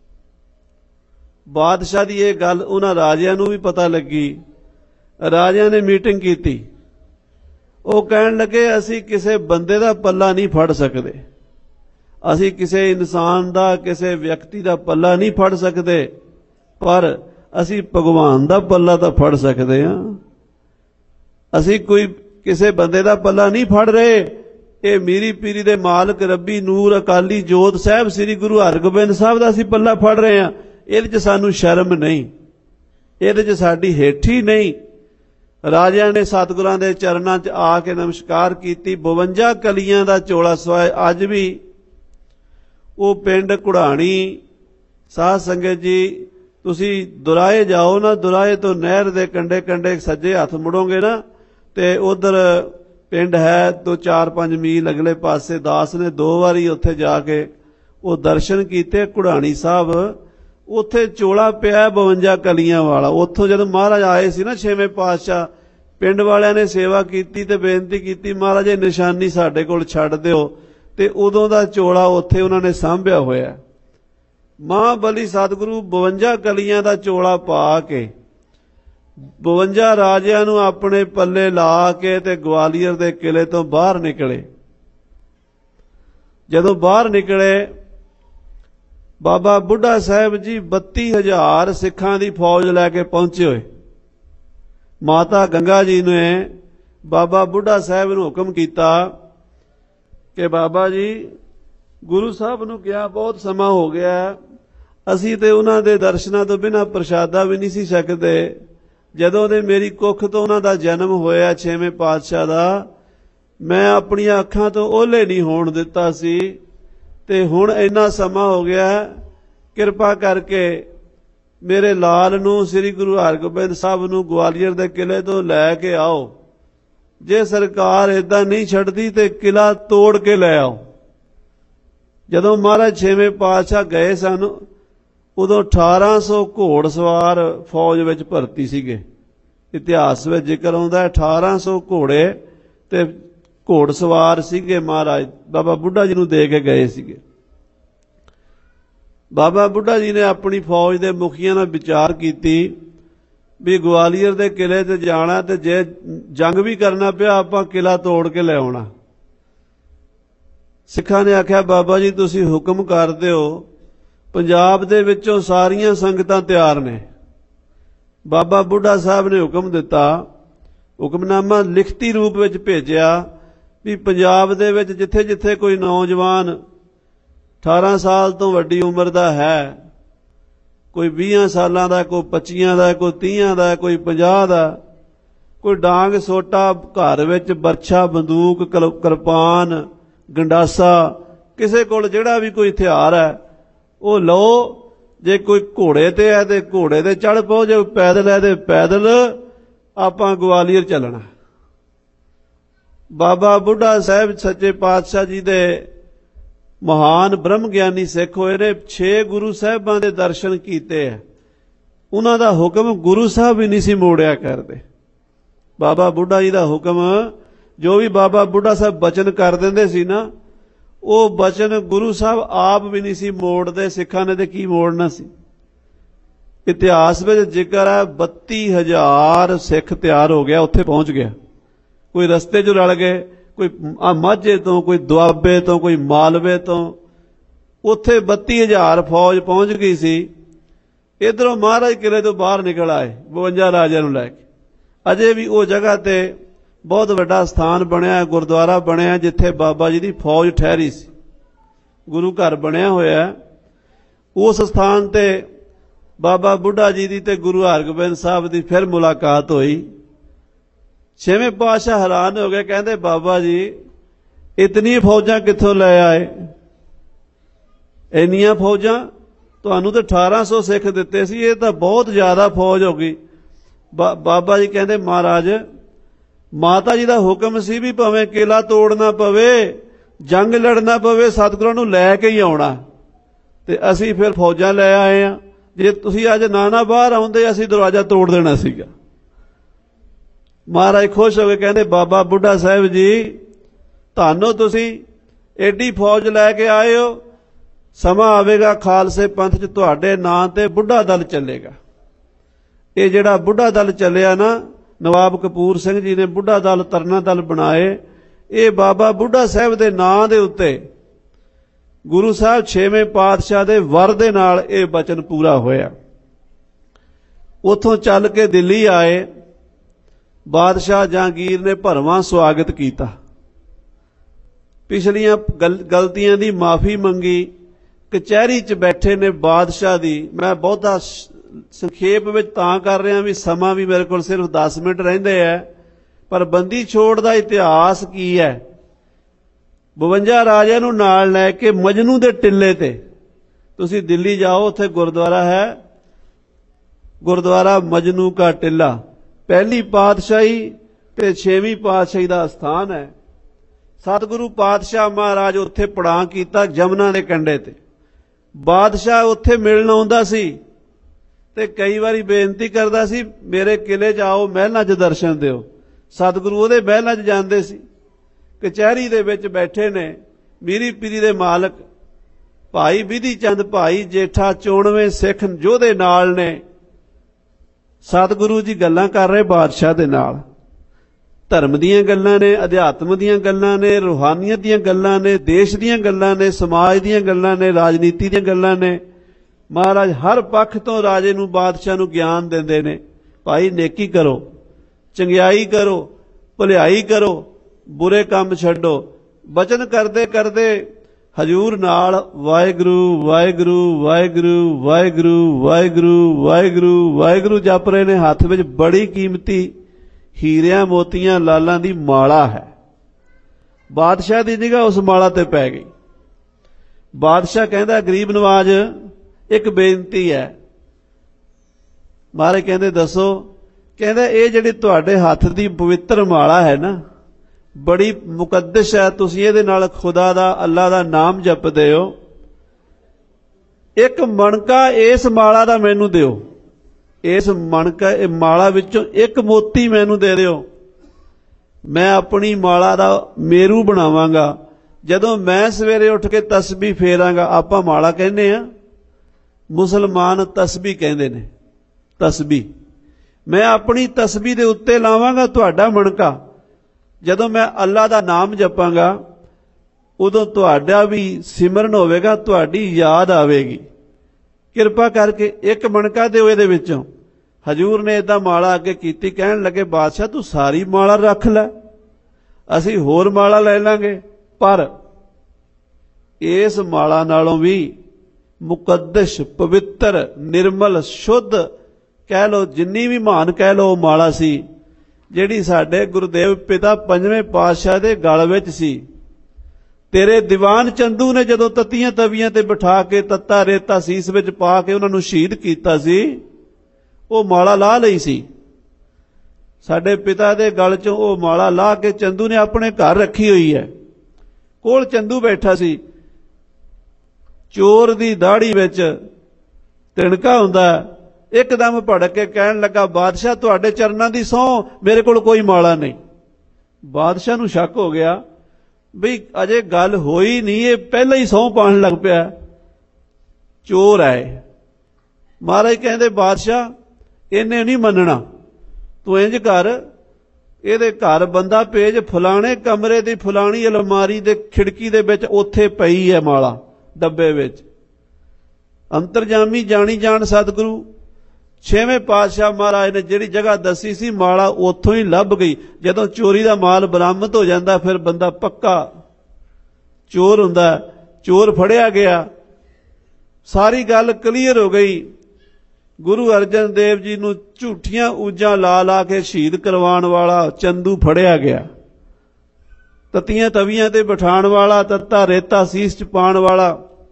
ਬਾਦਸ਼ਾਹ ਦੀ ਇਹ ਗੱਲ ਉਹਨਾਂ ਰਾਜਿਆਂ ਨੂੰ ਵੀ ਪਤਾ ਲੱਗੀ। ਰਾਜਿਆਂ ਨੇ ਮੀਟਿੰਗ ਕੀਤੀ। ਉਹ ਕਹਿਣ ਲੱਗੇ ਅਸੀਂ ਕਿਸੇ ਬੰਦੇ ਦਾ ਪੱਲਾ ਨਹੀਂ ਫੜ ਸਕਦੇ, ਅਸੀਂ ਕਿਸੇ ਇਨਸਾਨ ਦਾ, ਕਿਸੇ ਵਿਅਕਤੀ ਦਾ ਪੱਲਾ ਨਹੀਂ ਫੜ ਸਕਦੇ, ਪਰ ਅਸੀਂ ਭਗਵਾਨ ਦਾ ਪੱਲਾ ਤਾਂ ਫੜ ਸਕਦੇ ਹਾਂ। ਅਸੀਂ ਕੋਈ ਕਿਸੇ ਬੰਦੇ ਦਾ ਪੱਲਾ ਨਹੀਂ ਫੜ ਰਹੇ। ਇਹ ਮੀਰੀ ਪੀਰੀ ਦੇ ਮਾਲਕ ਰੱਬੀ ਨੂਰ ਅਕਾਲੀ ਜੋਤ ਸਾਹਿਬ ਸ੍ਰੀ ਗੁਰੂ ਹਰਗੋਬਿੰਦ ਸਾਹਿਬ ਦਾ ਅਸੀਂ ਪੱਲਾ ਫੜ ਰਹੇ ਹਾਂ। ਇਹਦੇ 'ਚ ਸਾਨੂੰ ਸ਼ਰਮ ਨਹੀਂ, ਇਹਦੇ 'ਚ ਸਾਡੀ ਹੇਠੀ ਨਹੀਂ। ਰਾਜਿਆਂ ਨੇ ਸਤਿਗੁਰਾਂ ਦੇ ਚਰਨਾਂ 'ਚ ਆ ਕੇ ਨਮਸਕਾਰ ਕੀਤੀ। ਬਵੰਜਾ ਕਲੀਆਂ ਦਾ ਚੋਲਾ ਸਵਾਏ। ਅੱਜ ਵੀ ਉਹ ਪਿੰਡ ਘੁੜਾਣੀ, ਸਾਧ ਸੰਗਤ ਜੀ ਤੁਸੀਂ ਦੁਰਾਏ ਜਾਓ ਨਾ, ਦੁਰਾਏ ਤੋਂ ਨਹਿਰ ਦੇ ਕੰਢੇ ਕੰਢੇ ਸੱਜੇ ਹੱਥ ਮੁੜੋਗੇ ਨਾ ਤੇ ਉਧਰ ਪਿੰਡ ਹੈ ਦੋ ਚਾਰ ਪੰਜ ਮੀਲ ਅਗਲੇ ਪਾਸੇ। ਦਾਸ ਨੇ ਦੋ ਵਾਰੀ ਉੱਥੇ ਜਾ ਕੇ ਉਹ ਦਰਸ਼ਨ ਕੀਤੇ। ਘੁੜਾਣੀ ਸਾਹਿਬ ਉੱਥੇ ਚੋਲਾ ਪਿਆ ਬਵੰਜਾ ਕਲੀਆਂ ਵਾਲਾ। ਉੱਥੋਂ ਜਦੋਂ ਮਹਾਰਾਜ ਆਏ ਸੀ ਨਾ ਛੇਵੇਂ ਪਾਤਸ਼ਾਹ, ਪਿੰਡ ਵਾਲਿਆਂ ਨੇ ਸੇਵਾ ਕੀਤੀ ਤੇ ਬੇਨਤੀ ਕੀਤੀ ਮਹਾਰਾਜ ਇਹ ਨਿਸ਼ਾਨੀ ਸਾਡੇ ਕੋਲ ਛੱਡ ਦਿਓ, ਤੇ ਉਦੋਂ ਦਾ ਚੋਲਾ ਉੱਥੇ ਉਹਨਾਂ ਨੇ ਸਾਂਭਿਆ ਹੋਇਆ। ਮਹਾਬਲੀ ਸਤਿਗੁਰੂ ਬਵੰਜਾ ਕਲੀਆਂ ਦਾ ਚੋਲਾ ਪਾ ਕੇ ਬਵੰਜਾ ਰਾਜਿਆਂ ਨੂੰ ਆਪਣੇ ਪੱਲੇ ਲਾ ਕੇ ਤੇ ਗਵਾਲੀਅਰ ਦੇ ਕਿਲੇ ਤੋਂ ਬਾਹਰ ਨਿਕਲੇ। ਜਦੋਂ ਬਾਹਰ ਨਿਕਲੇ, ਬਾਬਾ ਬੁੱਢਾ ਸਾਹਿਬ ਜੀ ਬੱਤੀ ਹਜ਼ਾਰ ਸਿੱਖਾਂ ਦੀ ਫੌਜ ਲੈ ਕੇ ਪਹੁੰਚੇ ਹੋਏ। ਮਾਤਾ ਗੰਗਾ ਜੀ ਨੇ ਬਾਬਾ ਬੁੱਢਾ ਸਾਹਿਬ ਨੂੰ ਹੁਕਮ ਕੀਤਾ ਕਿ ਬਾਬਾ ਜੀ ਗੁਰੂ ਸਾਹਿਬ ਨੂੰ ਕਿਹਾ ਬਹੁਤ ਸਮਾਂ ਹੋ ਗਿਆ, ਅਸੀਂ ਤੇ ਉਹਨਾਂ ਦੇ ਦਰਸ਼ਨਾਂ ਤੋਂ ਬਿਨਾਂ ਪ੍ਰਸ਼ਾਦਾ ਵੀ ਨਹੀਂ ਸੀ ਸਕਦੇ। ਜਦੋਂ ਦੇ ਮੇਰੀ ਕੁੱਖ ਤੋਂ ਉਹਨਾਂ ਦਾ ਜਨਮ ਹੋਇਆ ਛੇਵੇਂ ਪਾਤਸ਼ਾਹ ਦਾ, ਮੈਂ ਆਪਣੀਆਂ ਅੱਖਾਂ ਤੋਂ ਓਹਲੇ ਨਹੀਂ ਹੋਣ ਦਿੱਤਾ ਸੀ, ਤੇ ਹੁਣ ਇੰਨਾ ਸਮਾਂ ਹੋ ਗਿਆ, ਕਿਰਪਾ ਕਰਕੇ ਮੇਰੇ ਲਾਲ ਨੂੰ ਸ੍ਰੀ ਗੁਰੂ ਹਰਗੋਬਿੰਦ ਸਾਹਿਬ ਨੂੰ ਗਵਾਲੀਅਰ ਦੇ ਕਿਲੇ ਤੋਂ ਲੈ ਕੇ ਆਓ। ਜੇ ਸਰਕਾਰ ਏਦਾਂ ਨਹੀਂ ਛੱਡਦੀ ਤੇ ਕਿਲਾ ਤੋੜ ਕੇ ਲੈ ਆਓ। ਜਦੋਂ ਮਹਾਰਾਜ ਛੇਵੇਂ ਪਾਤਸ਼ਾਹ ਗਏ ਸਨ, ਉਦੋਂ ਅਠਾਰਾਂ ਸੌ ਘੋੜ ਸਵਾਰ ਫੌਜ ਵਿੱਚ ਭਰਤੀ ਸੀਗੇ। ਇਤਿਹਾਸ ਵਿੱਚ ਜ਼ਿਕਰ ਆਉਂਦਾ ਅਠਾਰਾਂ ਸੌ ਘੋੜੇ ਤੇ ਘੋੜ ਸਵਾਰ ਸੀਗੇ। ਮਹਾਰਾਜ ਬਾਬਾ ਬੁੱਢਾ ਜੀ ਨੂੰ ਦੇ ਕੇ ਗਏ ਸੀਗੇ। ਬਾਬਾ ਬੁੱਢਾ ਜੀ ਨੇ ਆਪਣੀ ਫੌਜ ਦੇ ਮੁਖੀਆਂ ਨਾਲ ਵਿਚਾਰ ਕੀਤੀ ਵੀ ਗਵਾਲੀਅਰ ਦੇ ਕਿਲੇ ਤੇ ਜਾਣਾ, ਤੇ ਜੇ ਜੰਗ ਵੀ ਕਰਨਾ ਪਿਆ ਆਪਾਂ ਕਿਲਾ ਤੋੜ ਕੇ ਲੈ ਆਉਣਾ। ਸਿੱਖਾਂ ਨੇ ਆਖਿਆ ਬਾਬਾ ਜੀ ਤੁਸੀਂ ਹੁਕਮ ਕਰ ਦਿਓ, ਪੰਜਾਬ ਦੇ ਵਿੱਚੋਂ ਸਾਰੀਆਂ ਸੰਗਤਾਂ ਤਿਆਰ ਨੇ। ਬਾਬਾ ਬੁੱਢਾ ਸਾਹਿਬ ਨੇ ਹੁਕਮ ਦਿੱਤਾ, ਹੁਕਮਨਾਮਾ ਲਿਖਤੀ ਰੂਪ ਵਿੱਚ ਭੇਜਿਆ ਵੀ ਪੰਜਾਬ ਦੇ ਵਿੱਚ ਜਿੱਥੇ ਜਿੱਥੇ ਕੋਈ ਨੌਜਵਾਨ ਅਠਾਰਾਂ ਸਾਲ ਤੋਂ ਵੱਡੀ ਉਮਰ ਦਾ ਹੈ, ਕੋਈ ਵੀਹਾਂ ਸਾਲਾਂ ਦਾ, ਕੋਈ ਪੱਚੀਆਂ ਦਾ, ਕੋਈ ਤੀਹਾਂ ਦਾ, ਕੋਈ ਪੰਜਾਹ ਦਾ, ਕੋਈ ਡਾਂਗ ਸੋਟਾ ਘਰ ਵਿੱਚ, ਬਰਛਾ, ਬੰਦੂਕ, ਕਿਰਪਾਨ, ਗੰਡਾਸਾ, ਕਿਸੇ ਕੋਲ ਜਿਹੜਾ ਵੀ ਕੋਈ ਹਥਿਆਰ ਹੈ ਉਹ ਲਓ। ਜੇ ਕੋਈ ਘੋੜੇ ਤੇ ਹੈ ਤੇ ਘੋੜੇ ਤੇ ਚੜ੍ਹ ਪਓ, ਜੇ ਪੈਦਲ ਹੈ ਤੇ ਪੈਦਲ ਆਪਾਂ ਗਵਾਲੀਅਰ ਚੱਲਣਾ। ਬਾਬਾ ਬੁੱਢਾ ਸਾਹਿਬ ਸੱਚੇ ਪਾਤਸ਼ਾਹ ਜੀ ਦੇ ਮਹਾਨ ਬ੍ਰਹਮ ਗਿਆਨੀ ਸਿੱਖ ਹੋਏ ਨੇ। ਛੇ ਗੁਰੂ ਸਾਹਿਬਾਂ ਦੇ ਦਰਸ਼ਨ ਕੀਤੇ ਹੈ। ਉਹਨਾਂ ਦਾ ਹੁਕਮ ਗੁਰੂ ਸਾਹਿਬ ਵੀ ਨਹੀਂ ਸੀ ਮੋੜਿਆ ਕਰਦੇ। ਬਾਬਾ ਬੁੱਢਾ ਜੀ ਦਾ ਹੁਕਮ, ਜੋ ਵੀ ਬਾਬਾ ਬੁੱਢਾ ਸਾਹਿਬ ਬਚਨ ਕਰ ਦਿੰਦੇ ਸੀ ਨਾ, ਉਹ ਬਚਨ ਗੁਰੂ ਸਾਹਿਬ ਆਪ ਵੀ ਨਹੀਂ ਸੀ ਮੋੜਦੇ। ਸਿੱਖਾਂ ਨੇ ਤੇ ਕੀ ਮੋੜਨਾ ਸੀ। इतिहास में जिक्र है बत्ती हजार सिख तैयार हो गया, उत्थे पहुंच गया। कोई रस्ते च रल गए, कोई माझे तो, कोई दुआबे तो, कोई मालवे तो, उत्थे बत्ती हजार फौज पहुंच गई सी। इधरों महाराज किले तो बाहर निकल आए बवंजा राजा नूं लैके। अजे भी वो जगह ते बहुत वड्डा स्थान बनया, गुरुद्वारा बनया, जिथे बाबा जी की फौज ठहरी सी। गुरु घर बनया होया। उस स्थान ते बाबा बुढ़ा जी की ते गुरु हरगोबिंद साहब की फिर मुलाकात हुई। छेवें पातशाह हैरान हो गए, कहते बाबा जी इतनी फौजां कित्थों लै आए? इन्नियां फौजां तुहानूं तो अठारह सौ सिख दिते सी, ये तो बहुत ज्यादा फौज हो गई। बा, बाबा जी कहते महाराज माता जी का हुक्म सी भी भावें किला तोड़ना पवे, जंग लड़ना पवे, सतगुरां नूं लैके ही आउणा। ते असीं फिर फौजां लै आए हैं। जे तुसीं अज ना ना बाहर आउंदे असीं दरवाजा तोड़ देना सीगा। महाराज खुश हो गए, कहते बाबा बुढ़ा साहब जी तुहानूं तुसीं एडी फौज लैके आए हो, समा आवेगा खालसे पंथ च तुहाडे नां ते बुढ़ा दल चलेगा। ये जिहड़ा बुढ़ा दल चलिया ना, नवाब कपूर सिंह जी ने बुढ़ा दल तरना दल बनाए। ये बाबा बुढ़ा साहब दे नां दे उत्ते गुरु साहब छेवें पातशाह दे वर दे नाल ये बचन पूरा होया। उथों चल के दिल्ली आए। बादशाह जहांगीर ने भरवां स्वागत किया, पिछलियां गल, गलतियां दी माफ़ी मंगी। कचहरी च बैठे ने बादशाह दी। मैं बहुता संखेप में तां कर रहा भी समा भी मेरे को सिर्फ दस मिनट रहिंदे है, पर बंदी छोड़ दा इतिहास की है। बवंजा राजा नूं नाल लैके मजनू दे टिल्ले ते तुसीं दिल्ली जाओ, उत्थे गुरुद्वारा है, गुरुद्वारा मजनू का टिल्ला। पहली पातशाही ते छेवीं पातशाही दा स्थान है। सतगुरु पातशाह महाराज उत्थे पड़ां कीता जमुना दे कंढे ते। बादशाह उत्थे मिलण आउंदा सी ते कई बारी बेनती करदा सी मेरे किले च आओ, महलां च दर्शन दिओ। सतगुरु उहदे महलां च जांदे सी। कचहरी दे विच बैठे ने मीरी पीरी दे मालक भाई विधि चंद भाई जेठा चौणवें सिख योधे नाल ने। सतगुरु जी गल्लां कर रहे बादशाह दे नाल। धर्म दीयां गल्लां ने, अध्यात्म दीयां गल्लां ने, रूहानियत दीयां गल्लां ने, देश दीयां गल्लां ने, समाज दीयां गल्लां ने, राजनीति दीयां गल्लां ने। महाराज हर पक्ष तो राजे नूं बादशाह नूं ज्ञान दिंदे ने। भाई नेकी करो, चंगियाई करो, भलाई करो, बुरे काम छड्डो। बचन करदे करदे हजूर नाल वाहिगुरू वाहिगुरू वाहिगुरू वाहिगुरू वाहिगुरू वाहिगुरू वाहिगुरू जप रहे ने। हथ विच बड़ी कीमती हीरियां मोतियां लालां दी माला है। बादशाह दी निगाह उस माला ते पै गई। बादशाह कहंदा गरीब नवाज एक बेनती है। महाराज कहंदे दसो। कहंदा ये जिहड़ी तुहाडे हथ दी पवित्र माला है ना, बड़ी मुकद्दस है, तुसीं इहदे नाल खुदा दा अल्लाह दा नाम जपदे हो। एक मणका इस माला दा मैनूं दिओ। इस मणका माला विचों एक मोती मैनूं दे दिओ। मैं अपनी माला दा मेरू बनावांगा। जदों मैं सवेरे उठ के तस्बीह फेरांगा, आपां माला कहने आ, मुसलमान तस्बीह कहंदे ने। तस्बीह मैं अपनी तस्बीह दे उत्ते लावांगा तुहाडा मणका। जदों मैं अल्लाह दा नाम जपांगा उदों तुहाडा भी सिमरन होवेगा, तुहाडी याद आवेगी। किरपा करके एक मणका दिओ इहदे विचों। हजूर ने इदां माला अगे कीती। कहण लगे बादशाह तू सारी माला रख लै, असीं होर माला ले लांगे। पर इस माला नालों भी मुकद्दस पवित्र निर्मल शुद्ध कह लो, जिन्नी भी महान कह लो माला सी, जिहड़ी साडे गुरुदेव पिता पंजवें पातशाह दे गल विच सी। तेरे दीवान चंदू ने जदों तत्तियां तवियां ते बिठा के तत्ता रेता सीस विच पा के उन्हां नूं शहीद कीता सी, वो माला ला लई सी। साडे पिता दे गल चों वो माला ला के चंदू ने अपने घर रखी हुई है। कोल चंदू बैठा सी। चोर दी दाढ़ी विच तिणका हुंदा। एकदम भड़क के कहण लगा बादशाह तुहाडे चरनां दी सौं, मेरे कोल कोई माला नहीं। बादशाह नूं शक हो गया भी अजे गल होई नहीं, ये पहले ही सौं पाण लग पिया। चोर आए। महाराज कहते बादशाह इन्हें नहीं मनना, तू इंज कर, ਇਹਦੇ घर बंदा भेज, फलाने कमरे की फलानी अलमारी दे खिड़की दे विच उत्थे पई है माला डब्बे विच। अंतरजामी जानी जान सतगुरु छेवें पातशाह महाराज ने जिहड़ी जगह दसी सी माला उत्थों ही लभ गई। जदों चोरी का माल बरामद हो जाता फिर बंदा पक्का चोर हुंदा, चोर फड़िया गया, सारी गल क्लीयर हो गई। गुरु अर्जन देव जी नूं झूठियां ऊजां ला ला के शहीद करवाण वाला चंदू फड़िया गया, तत्तियां तवियां ते बिठाण वाला, तत्ता रेता सीस च पाण वाला।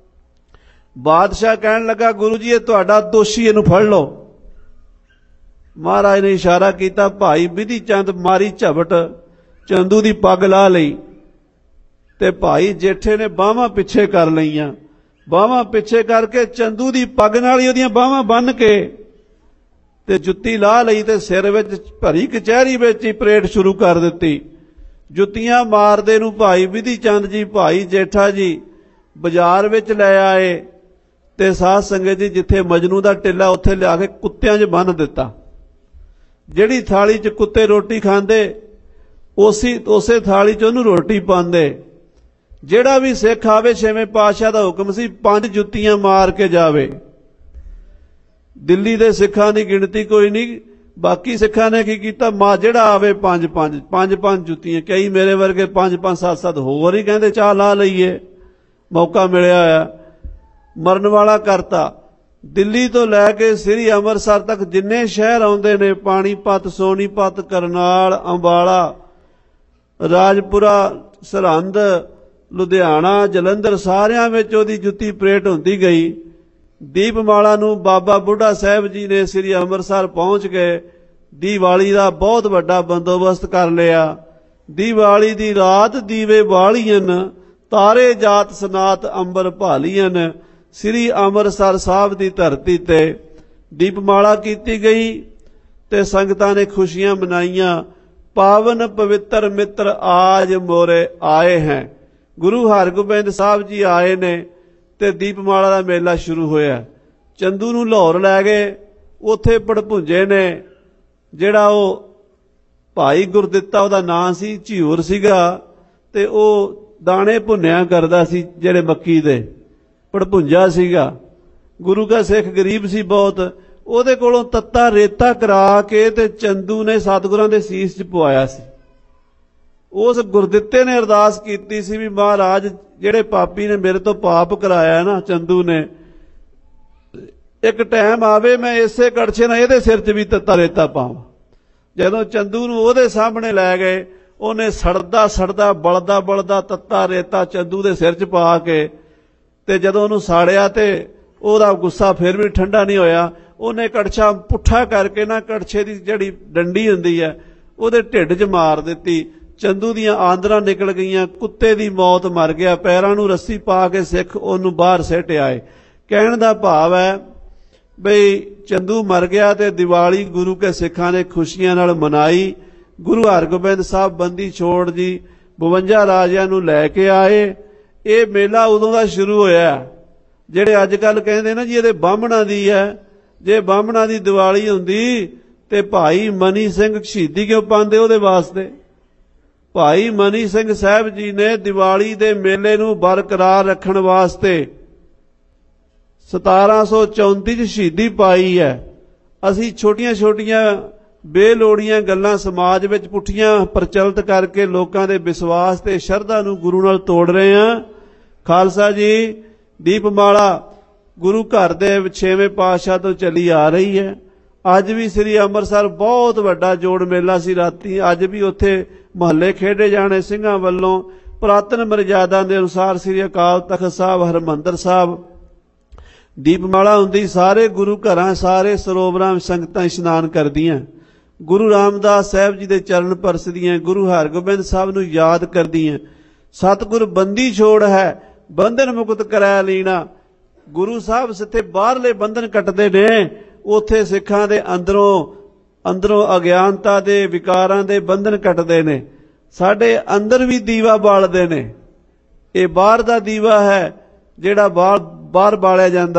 बादशाह कहण लगा गुरु जी ये तुहाडा दोषी, इहनूं फड़ लो। महाराज ने इशारा किया, भाई विधि चंद मारी झपट, चंदू की पग ला लई ते भाई जेठे ने बाहां पिछे कर लईआं। बाहां पिछे करके चंदू की पग नाल ही ओहदियां बाहां बन के ते जुत्ती ला लई ते सिर विच भरी कचहरी विच ही परेड शुरू कर दित्ती। जुत्तियां मारदे नूं भाई विधि चंद जी, भाई जेठा जी बाजार विच लै आए ते साध संगत जी जिथे मजनू दा टिल्ला उत्थे लिया के कुत्तियां च बन दिता। जिहड़ी थाली च कुत्ते रोटी खांदे उसी उसे थाली च उहनूं रोटी पांदे। ਜਿਹੜਾ भी सिख आवे छेवें पातशाह का हुक्म सी पंज जुत्तियां मार के जावे। दिल्ली के सिखां की गिणती कोई नहीं, बाकी सिखां ने की कीता, मां जिहड़ा आवे पंज पंज पंज पंज जुत्तियां। कई मेरे वर्गे पंज पंज सत्त सत्त होर ही कहंदे चाह ला लईए, मौका मिलिया होया, मरन वाला करता। दिल्ली तो लैके श्री अंमृतसर तक जिन्ने शहर आउंदे ने, पानीपत, सोनीपत, करनाल, अंबाला, राजपुरा, सरहंद, लुधियाना, जलंधर, सारियां विच ओहदी जुत्ती परेड हुंदी गई। दीपमाला नूं बाबा बुढ़ा साहब जी ने श्री अंमृतसर पहुंच गए, दीवाली का बहुत वड्डा बंदोबस्त कर लिया। दीवाली दी रात दीवे बालियन, तारे जात सनात अंबर भालियन। श्री अंमृतसर साहब की धरती ते दीपमाला कीती गई ते संगतां ने खुशियां मनाईयां। पावन पवित्र मित्र आज मोरे आए हैं। गुरु हरगोबिंद साहब जी आए ने ते दीपमाला का मेला शुरू होया। चंदू नूं लाहौर लै गए, उत्थे पड़भुंजे ने जिहड़ा वो भाई गुरदित्ता उहदा नां सी, झिऊर सीगा ते वो दाणे भुन्निया करदा सी जिहड़े मक्की दे, पड़भुंजा सीगा। गुरु का सिख गरीब सी बहुत, ਉਹਦੇ ਕੋਲੋਂ तत्ता रेता करा के ते चंदू ने सतगुरां दे सीस च पवाया सी। उस गुरदित्ते ने अरदास कीती सी भी महाराज जिहड़े पापी ने मेरे तो पाप कराया ना चंदू ने, एक टाइम आवे मैं इसे कड़छे नाल इहदे सिर च भी तत्ता रेता पावां। जदों चंदू नूं ਉਹਦੇ सामने लै गए, ਉਹਨੇ सड़दा सड़दा बलदा बलदा तत्ता रेता चंदू दे सिर च पा के ते जदों ਉਹਨੂੰ साड़िया ते ਉਹਦਾ गुस्सा फिर भी ठंडा नहीं होया। ਉਹਨੇ कड़छा पुट्ठा करके ना कड़छे की जिहड़ी डंडी हुंदी है ਉਹਦੇ ढिड च मार दित्ती। चंदू दियां आंदरां निकल गईयां, कुत्ते दी मौत मर गया। पैरां नूं रस्सी पा के सिख ਉਹਨੂੰ बाहर सिट आए। कहण दा भाव है बई चंदू मर गया ते दिवाली गुरु के सिखां ने खुशियां नाल मनाई। गुरु हरगोबिंद साहब बंदी छोड़ जी बवंजा राजियां नूं लै के आए। ये मेला उदों दा शुरू होया जिहड़े अजकल कहंदे ना जी इहदे बाहमणां दी है। जे बाहमणां दी दिवाली हुंदी ते भाई मनी सिंह शहीदी क्यों पांदे ਉਹਦੇ वास्ते। भाई मनी सिंह साहब जी ने दिवाली दे मेले नूं बरकरार रखण वास्ते सतारां सौ चौंती च शहीदी पाई है। असीं छोटियां छोटियां बेलोड़ियां गल्लां समाज विच पुट्ठियां प्रचलित करके लोकां दे विश्वास ते शरधा नूं गुरु नाल तोड़ रहे हां। खालसा जी दीपमाला गुरु घर दे छेवें पातशाह तो चली आ रही है। अज भी श्री अंमृतसर बहुत वड्डा जोड़ मेला सी राती। अज भी उत्थे महल्ले खेडे जाने सिंघां वल्लों पुरातन मर्यादा के अनुसार श्री अकाल तख्त साहब हरमंदर साहब दीपमाला हुंदी। सारे गुरु घरां सारे सरोवरां संगतां इशनान करदियां, गुरु रामदास साहब जी दे चरण परसदियां, गुरु हरगोबिंद साहब नूं याद करदियां। सतगुर बंदी छोड़ है बंधन मुक्त करै लीना। गुरु साहब सिथे बाहरले बंधन कटदे ने, उत्थे सिखां दे अंदरों अंदरों अज्ञानता दे विकारां दे बंधन कटदे ने। साडे अंदर भी दीवा बालदे ने। ये बाहर दा दीवा है जिहड़ा बाहर बाहर बालिया जांदा,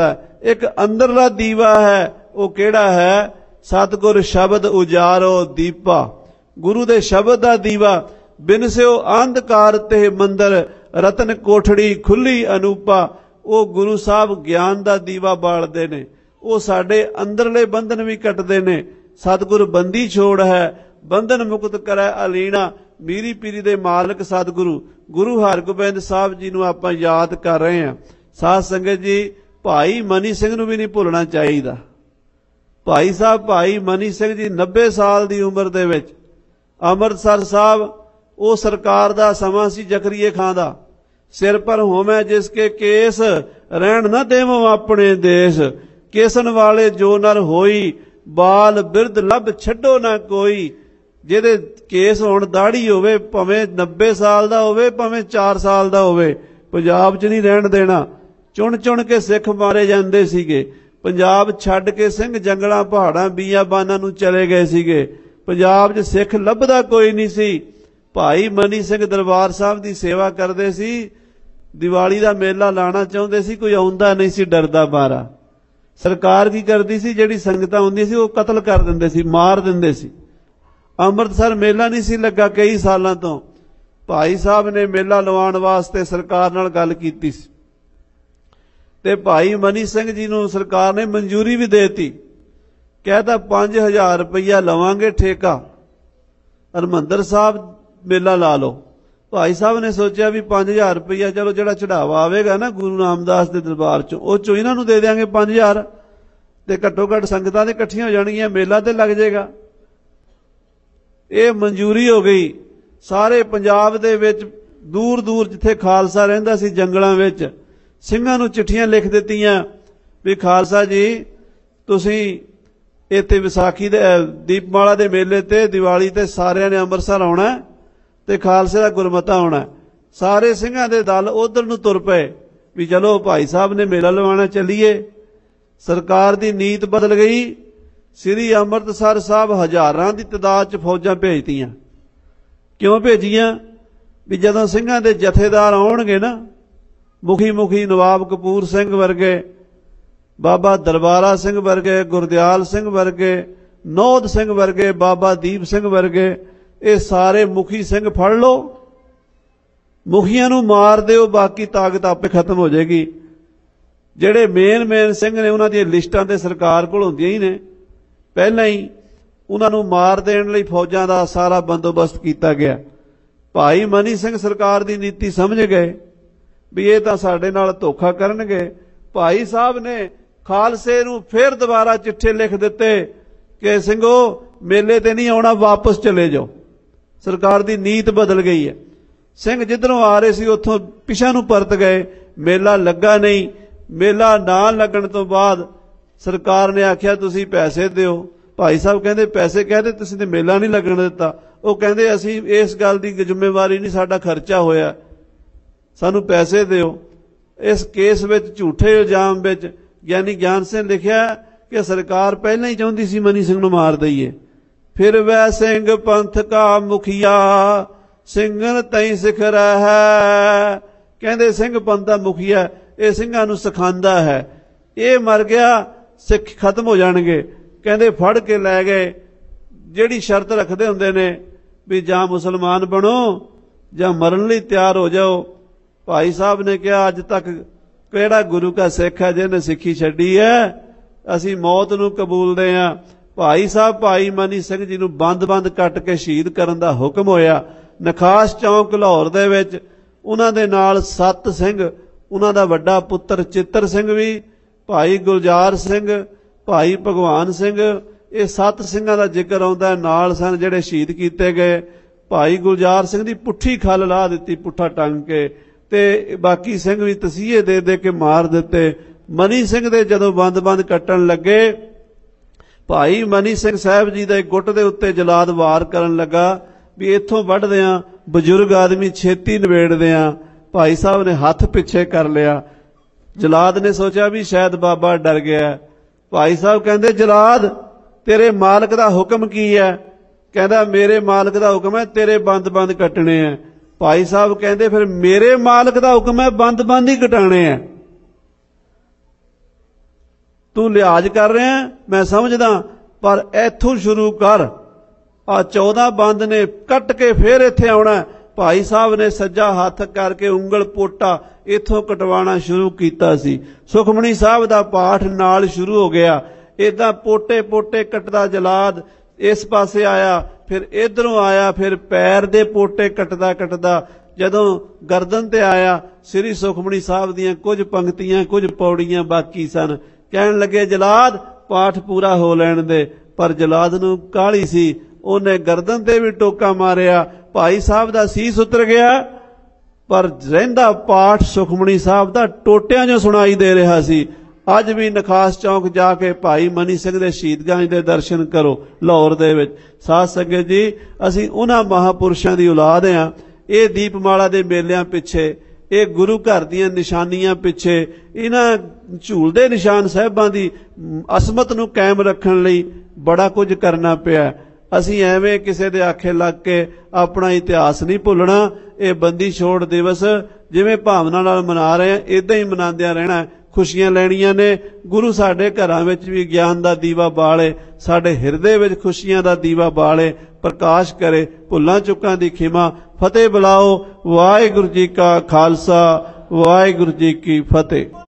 एक अंदरला दीवा है, वो केड़ा है? सतगुर शब्द उजारो दीपा। गुरु दे शब्द दा दीवा। बिन स्यो अंधकार ते मंदर, रतन कोठड़ी खुली अनूपा। वो गुरु साहब ज्ञान दा दीवा बालदे ने, वो साडे अंदरले बंधन भी कटदे ने। सतगुर बंदी छोड़ है, बंधन मुक्त करे अलीना। मीरी पीरी दे मालक सतगुरु गुरु हरगोबिंद साहब जी नूं आपां याद कर रहे हैं। साध संगत जी, भाई मनी सिंह नूं भी नहीं भुलना चाहिए। भाई साहब भाई मनी सिंह जी नब्बे साल की उम्र दे विच अमृतसर साहब, वो सरकार दा समा सी जकरीए खां दा। सिर पर होमै जिसके केस, रहन न देवो अपने देश। केसन वाले जो नर होई, बाल बिरद लब छड्डो ना कोई। जिहदे केस होण दाढ़ी होवे, भावें नब्बे साल दा होवे, भावें चार साल दा होवे, पंजाब च नहीं रहन देना। चुन चुन के सिख मारे जांदे सीगे। पंजाब छड्ड के सिंह जंगलां पहाड़ां बीआबानां नूं चले गए सीगे। पंजाब च सिख लभदा कोई नहीं सी। भाई मनी सिंह दरबार साहब की सेवा करते सी। दिवाली का मेला लाना चाहते सी, कोई आउंदा नहीं सी, डरदा मारा। सरकार की करती सी, जिहड़ी संगतां आउंदियां सी वो कतल कर दिंदे सी, मार दिंदे सी। अमृतसर मेला नहीं सी लगा कई सालों तो। भाई साहब ने मेला लवाउण वास्ते सरकार नाल गल कीती सी ते भाई मनी सिंह जी नूं सरकार ने मंजूरी भी देती। कहता पांच हज़ार रुपया लवांगे ठेका, हरमंदर साहब मेला ला लो। भाई साहब ने सोचा भी पांच हज़ार रुपया, चलो जिहड़ा चढ़ावा आवेगा ना गुरु रामदास के दरबार चों, वो चों इन्हां नूं दे देंगे पांच हज़ार, ते घट्टो घट्ट संगतां ते इकट्ठियां हो जाणगियां, मेला ते लग जाएगा। ये मंजूरी हो गई। सारे पंजाब दे विच दूर दूर जिथे खालसा रहिंदा सी जंगलां विच ਸਿੰਘਾਂ ਨੂੰ चिट्ठियां लिख दित्तियां भी खालसा जी तुसीं इत्थे विसाखी दे दीपमाला दे मेले ते दिवाली ते सारिਆਂ ने ਅੰਮ੍ਰਿਤਸਰ आउणा ते खालसे दा गुरमता आउणा। सारे ਸਿੰਘਾਂ दे दल उधर नूं तुर पए भी चलो भाई साहब ने मेला लवाना, चलीए। सरकार दी नीत बदल गई। श्री ਅੰਮ੍ਰਿਤਸਰ साहब हज़ारां दी तादाद च फौजां भेजतियां। क्यों भेजियां? भी जदों ਸਿੰਘਾਂ दे जथेदार आउणगे ना, मुखी मुखी नवाब कपूर सिंह वर्गे, बाबा दरबारा सिंह वर्गे, गुरदयाल सिंह वर्गे, नौध सिंह वर्गे, बाबा दीप सिंह वर्गे, ये सारे मुखी सिंह फड़ लो, मुखियां नूं मार दिओ, बाकी ताकत आपे खत्म हो जाएगी। जिहड़े मेन मेन सिंह ने उन्हां दी लिस्टां ते सरकार कोल हुंदियां ही ने, पहलां ही उन्हां नूं मार देण लई फौजां दा सारा बंदोबस्त कीता गया। भाई मनी सिंह सरकार दी नीति समझ गए भी ये तो साडे नाल धोखा करनगे। भाई साहब ने खालसे नूं फिर दोबारा चिट्ठे लिख दिते कि ਸਿੰਘੋ मेले ते नहीं आउणा, वापस चले जाओ। सरकार दी नीत बदल गई है। सिंह जिधरों आ रहे सी उत्थों पिछां नूं परत गए। मेला लगा नहीं। मेला ना लगण तो बाद सरकार ने आख्या तुसीं पैसे दिओ। भाई साहब कहंदे पैसे कहदे तुसीं ते मेला नहीं लगण दिता। वो कहंदे असीं इस गल दी जिम्मेवारी नहीं, साडा खर्चा होया, सानू पैसे दिओ। इस केस विच झूठे इल्जाम विच ज्ञानी ज्ञान सिंह लिखिया कि सरकार पहले ही चाहुंदी सी मनी सिंह नूं मार दईए। फिर वै सिंह पंथ का मुखिया, ਸਿੰਘਨ तई सिख है। कहंदे सिंह पंथ दा मुखिया ये ਸਿੰਘਾਂ नूं सिखांदा है। ये मर गया सिख खत्म हो जाणगे। कहंदे फड़ के लै गए। जिहड़ी शर्त रखदे हुंदे ने भी जां मुसलमान बनो जां मरन लई तैयार हो जाओ। भाई साहब ने कहा अज तक किहड़ा गुरु का सिख है जिन्हें सिक्खी छड्डी है, असीं मौत नूं कबूलदे हां। भाई साहब भाई मनी सिंह जी नूं बंद बंद कट के शहीद करन दा हुक्म होया। नखास चौंक लाहौर दे विच उन्हां दे नाल सत्त सिंह, उन्हां दा वड्डा पुत्तर चित्तर सिंह भी, भाई गुलजार सिंह, भाई भगवान सिंह, ये सत्त ਸਿੰਘਾਂ ਦਾ ਜ਼ਿਕਰ ਆਉਂਦਾ है। नाल सन ਜਿਹੜੇ शहीद कीते गए। भाई गुलजार सिंह दी पुट्ठी खल ला दित्ती, पुट्ठा टंग के, ते बाकी सिंह भी तसीहे दे दे के मार दिते। मनी सिंह दे जदों बंद बंद कट्टण लगे, भाई मनी सिंह साहब जी दे गुੱਟ दे उत्ते जलाद वार करन लगा भी इत्थों वढ़दिआं बजुर्ग आदमी छेती नवेड़दिआं। भाई साहब ने हथ पिछे कर लिया। जलाद ने सोचा भी शायद बाबा डर गया। भाई साहब कहंदे जलाद तेरे मालक दा हुक्म की है? कहंदा मेरे मालक दा हुक्म है तेरे बंद बंद कटने हैं। भाई साहब कहंदे फिर मेरे मालक दा हुक्म है बंद बंद ही कटाने हैं। ਤੂੰ ਲਿਹਾਜ਼ ਕਰ ਰਿਹਾ ਮੈਂ ਸਮਝਦਾ, ਪਰ ਇੱਥੋਂ ਸ਼ੁਰੂ ਕਰ। ਆ ਚੌਦਾਂ ਬੰਦ ਨੇ ਕੱਟ ਕੇ ਫੇਰ ਇੱਥੇ ਆਉਣਾ। ਭਾਈ ਸਾਹਿਬ ਨੇ ਸੱਜਾ ਹੱਥ ਕਰਕੇ ਉਂਗਲ ਪੋਟਾ ਇੱਥੋਂ ਕਟਵਾਉਣਾ ਸ਼ੁਰੂ ਕੀਤਾ ਸੀ। ਸੁਖਮਣੀ ਸਾਹਿਬ ਦਾ ਪਾਠ ਨਾਲ ਸ਼ੁਰੂ ਹੋ ਗਿਆ। ਇਦਾਂ ਪੋਟੇ ਪੋਟੇ ਕੱਟਦਾ ਜਲਾਦ ਇਸ ਪਾਸੇ ਆਇਆ, ਫਿਰ ਇਧਰੋਂ ਆਇਆ, ਫਿਰ ਪੈਰ ਦੇ ਪੋਟੇ ਕੱਟਦਾ ਕੱਟਦਾ ਜਦੋਂ ਗਰਦਨ ਤੇ ਆਇਆ, ਸ੍ਰੀ ਸੁਖਮਣੀ ਸਾਹਿਬ ਦੀਆਂ ਕੁਝ ਪੰਕਤੀਆਂ ਕੁਝ ਪੌੜੀਆਂ ਬਾਕੀ ਸਨ। ਕਹਿਣ ਲੱਗੇ ਜਲਾਦ ਪਾਠ ਪੂਰਾ ਹੋ ਲੈਣ ਦੇ, ਪਰ ਜਲਾਦ ਨੂੰ ਕਾਹਲੀ ਸੀ, ਉਹਨੇ ਗਰਦਨ ਤੇ ਵੀ ਟੋਕਾ ਮਾਰਿਆ। ਭਾਈ ਸਾਹਿਬ ਦਾ ਸੀਸ ਉਤਰ ਗਿਆ, ਪਰ ਰਹਿੰਦਾ ਪਾਠ ਸੁਖਮਣੀ ਸਾਹਿਬ ਦਾ ਟੋਟਿਆਂ 'ਚੋਂ ਸੁਣਾਈ ਦੇ ਰਿਹਾ ਸੀ। ਅੱਜ ਵੀ ਨਖਾਸ ਚੌਂਕ ਜਾ ਕੇ ਭਾਈ ਮਨੀ ਸਿੰਘ ਦੇ ਸ਼ਹੀਦਗੰਜ ਦੇ ਦਰਸ਼ਨ ਕਰੋ ਲਾਹੌਰ ਦੇ ਵਿੱਚ। ਸਾਧ ਸੰਗਤ ਜੀ, ਅਸੀਂ ਉਹਨਾਂ ਮਹਾਪੁਰਸ਼ਾਂ ਦੀ ਔਲਾਦ ਹਾਂ। ਇਹ ਦੀਪਮਾਲਾ ਦੇ ਮੇਲਿਆਂ ਪਿੱਛੇ, ਇਹ ਗੁਰੂ ਘਰ ਦੀਆਂ ਨਿਸ਼ਾਨੀਆਂ ਪਿੱਛੇ, ਇਹਨਾਂ ਝੂਲਦੇ ਨਿਸ਼ਾਨ ਸਾਹਿਬਾਂ ਦੀ ਅਸਮਤ ਨੂੰ ਕਾਇਮ ਰੱਖਣ ਲਈ ਬੜਾ ਕੁਝ ਕਰਨਾ ਪਿਆ। ਅਸੀਂ ਐਵੇਂ ਕਿਸੇ ਦੇ ਆਖੇ ਲੱਗ ਕੇ ਆਪਣਾ ਇਤਿਹਾਸ ਨਹੀਂ ਭੁੱਲਣਾ। ਇਹ ਬੰਦੀ ਛੋੜ ਦਿਵਸ ਜਿਵੇਂ ਭਾਵਨਾ ਨਾਲ ਮਨਾ ਰਹੇ ਹਾਂ, ਇਦਾਂ ਹੀ ਮਨਾਉਂਦਿਆਂ ਰਹਿਣਾ। ਖੁਸ਼ੀਆਂ ਲੈਣੀਆਂ ਨੇ। ਗੁਰੂ ਸਾਡੇ ਘਰਾਂ ਵਿੱਚ ਵੀ ਗਿਆਨ ਦਾ ਦੀਵਾ ਬਾਲੇ, ਸਾਡੇ ਹਿਰਦੇ ਵਿੱਚ ਖੁਸ਼ੀਆਂ ਦਾ ਦੀਵਾ ਬਾਲੇ, ਪ੍ਰਕਾਸ਼ ਕਰੇ। ਭੁੱਲਾਂ ਚੁੱਕਾਂ ਦੀ ਖਿਮਾ। ਫਤਿਹ ਬੁਲਾਓ। ਵਾਹਿਗੁਰੂ ਜੀ ਕਾ ਖਾਲਸਾ, ਵਾਹਿਗੁਰੂ ਜੀ ਕੀ ਫਤਿਹ।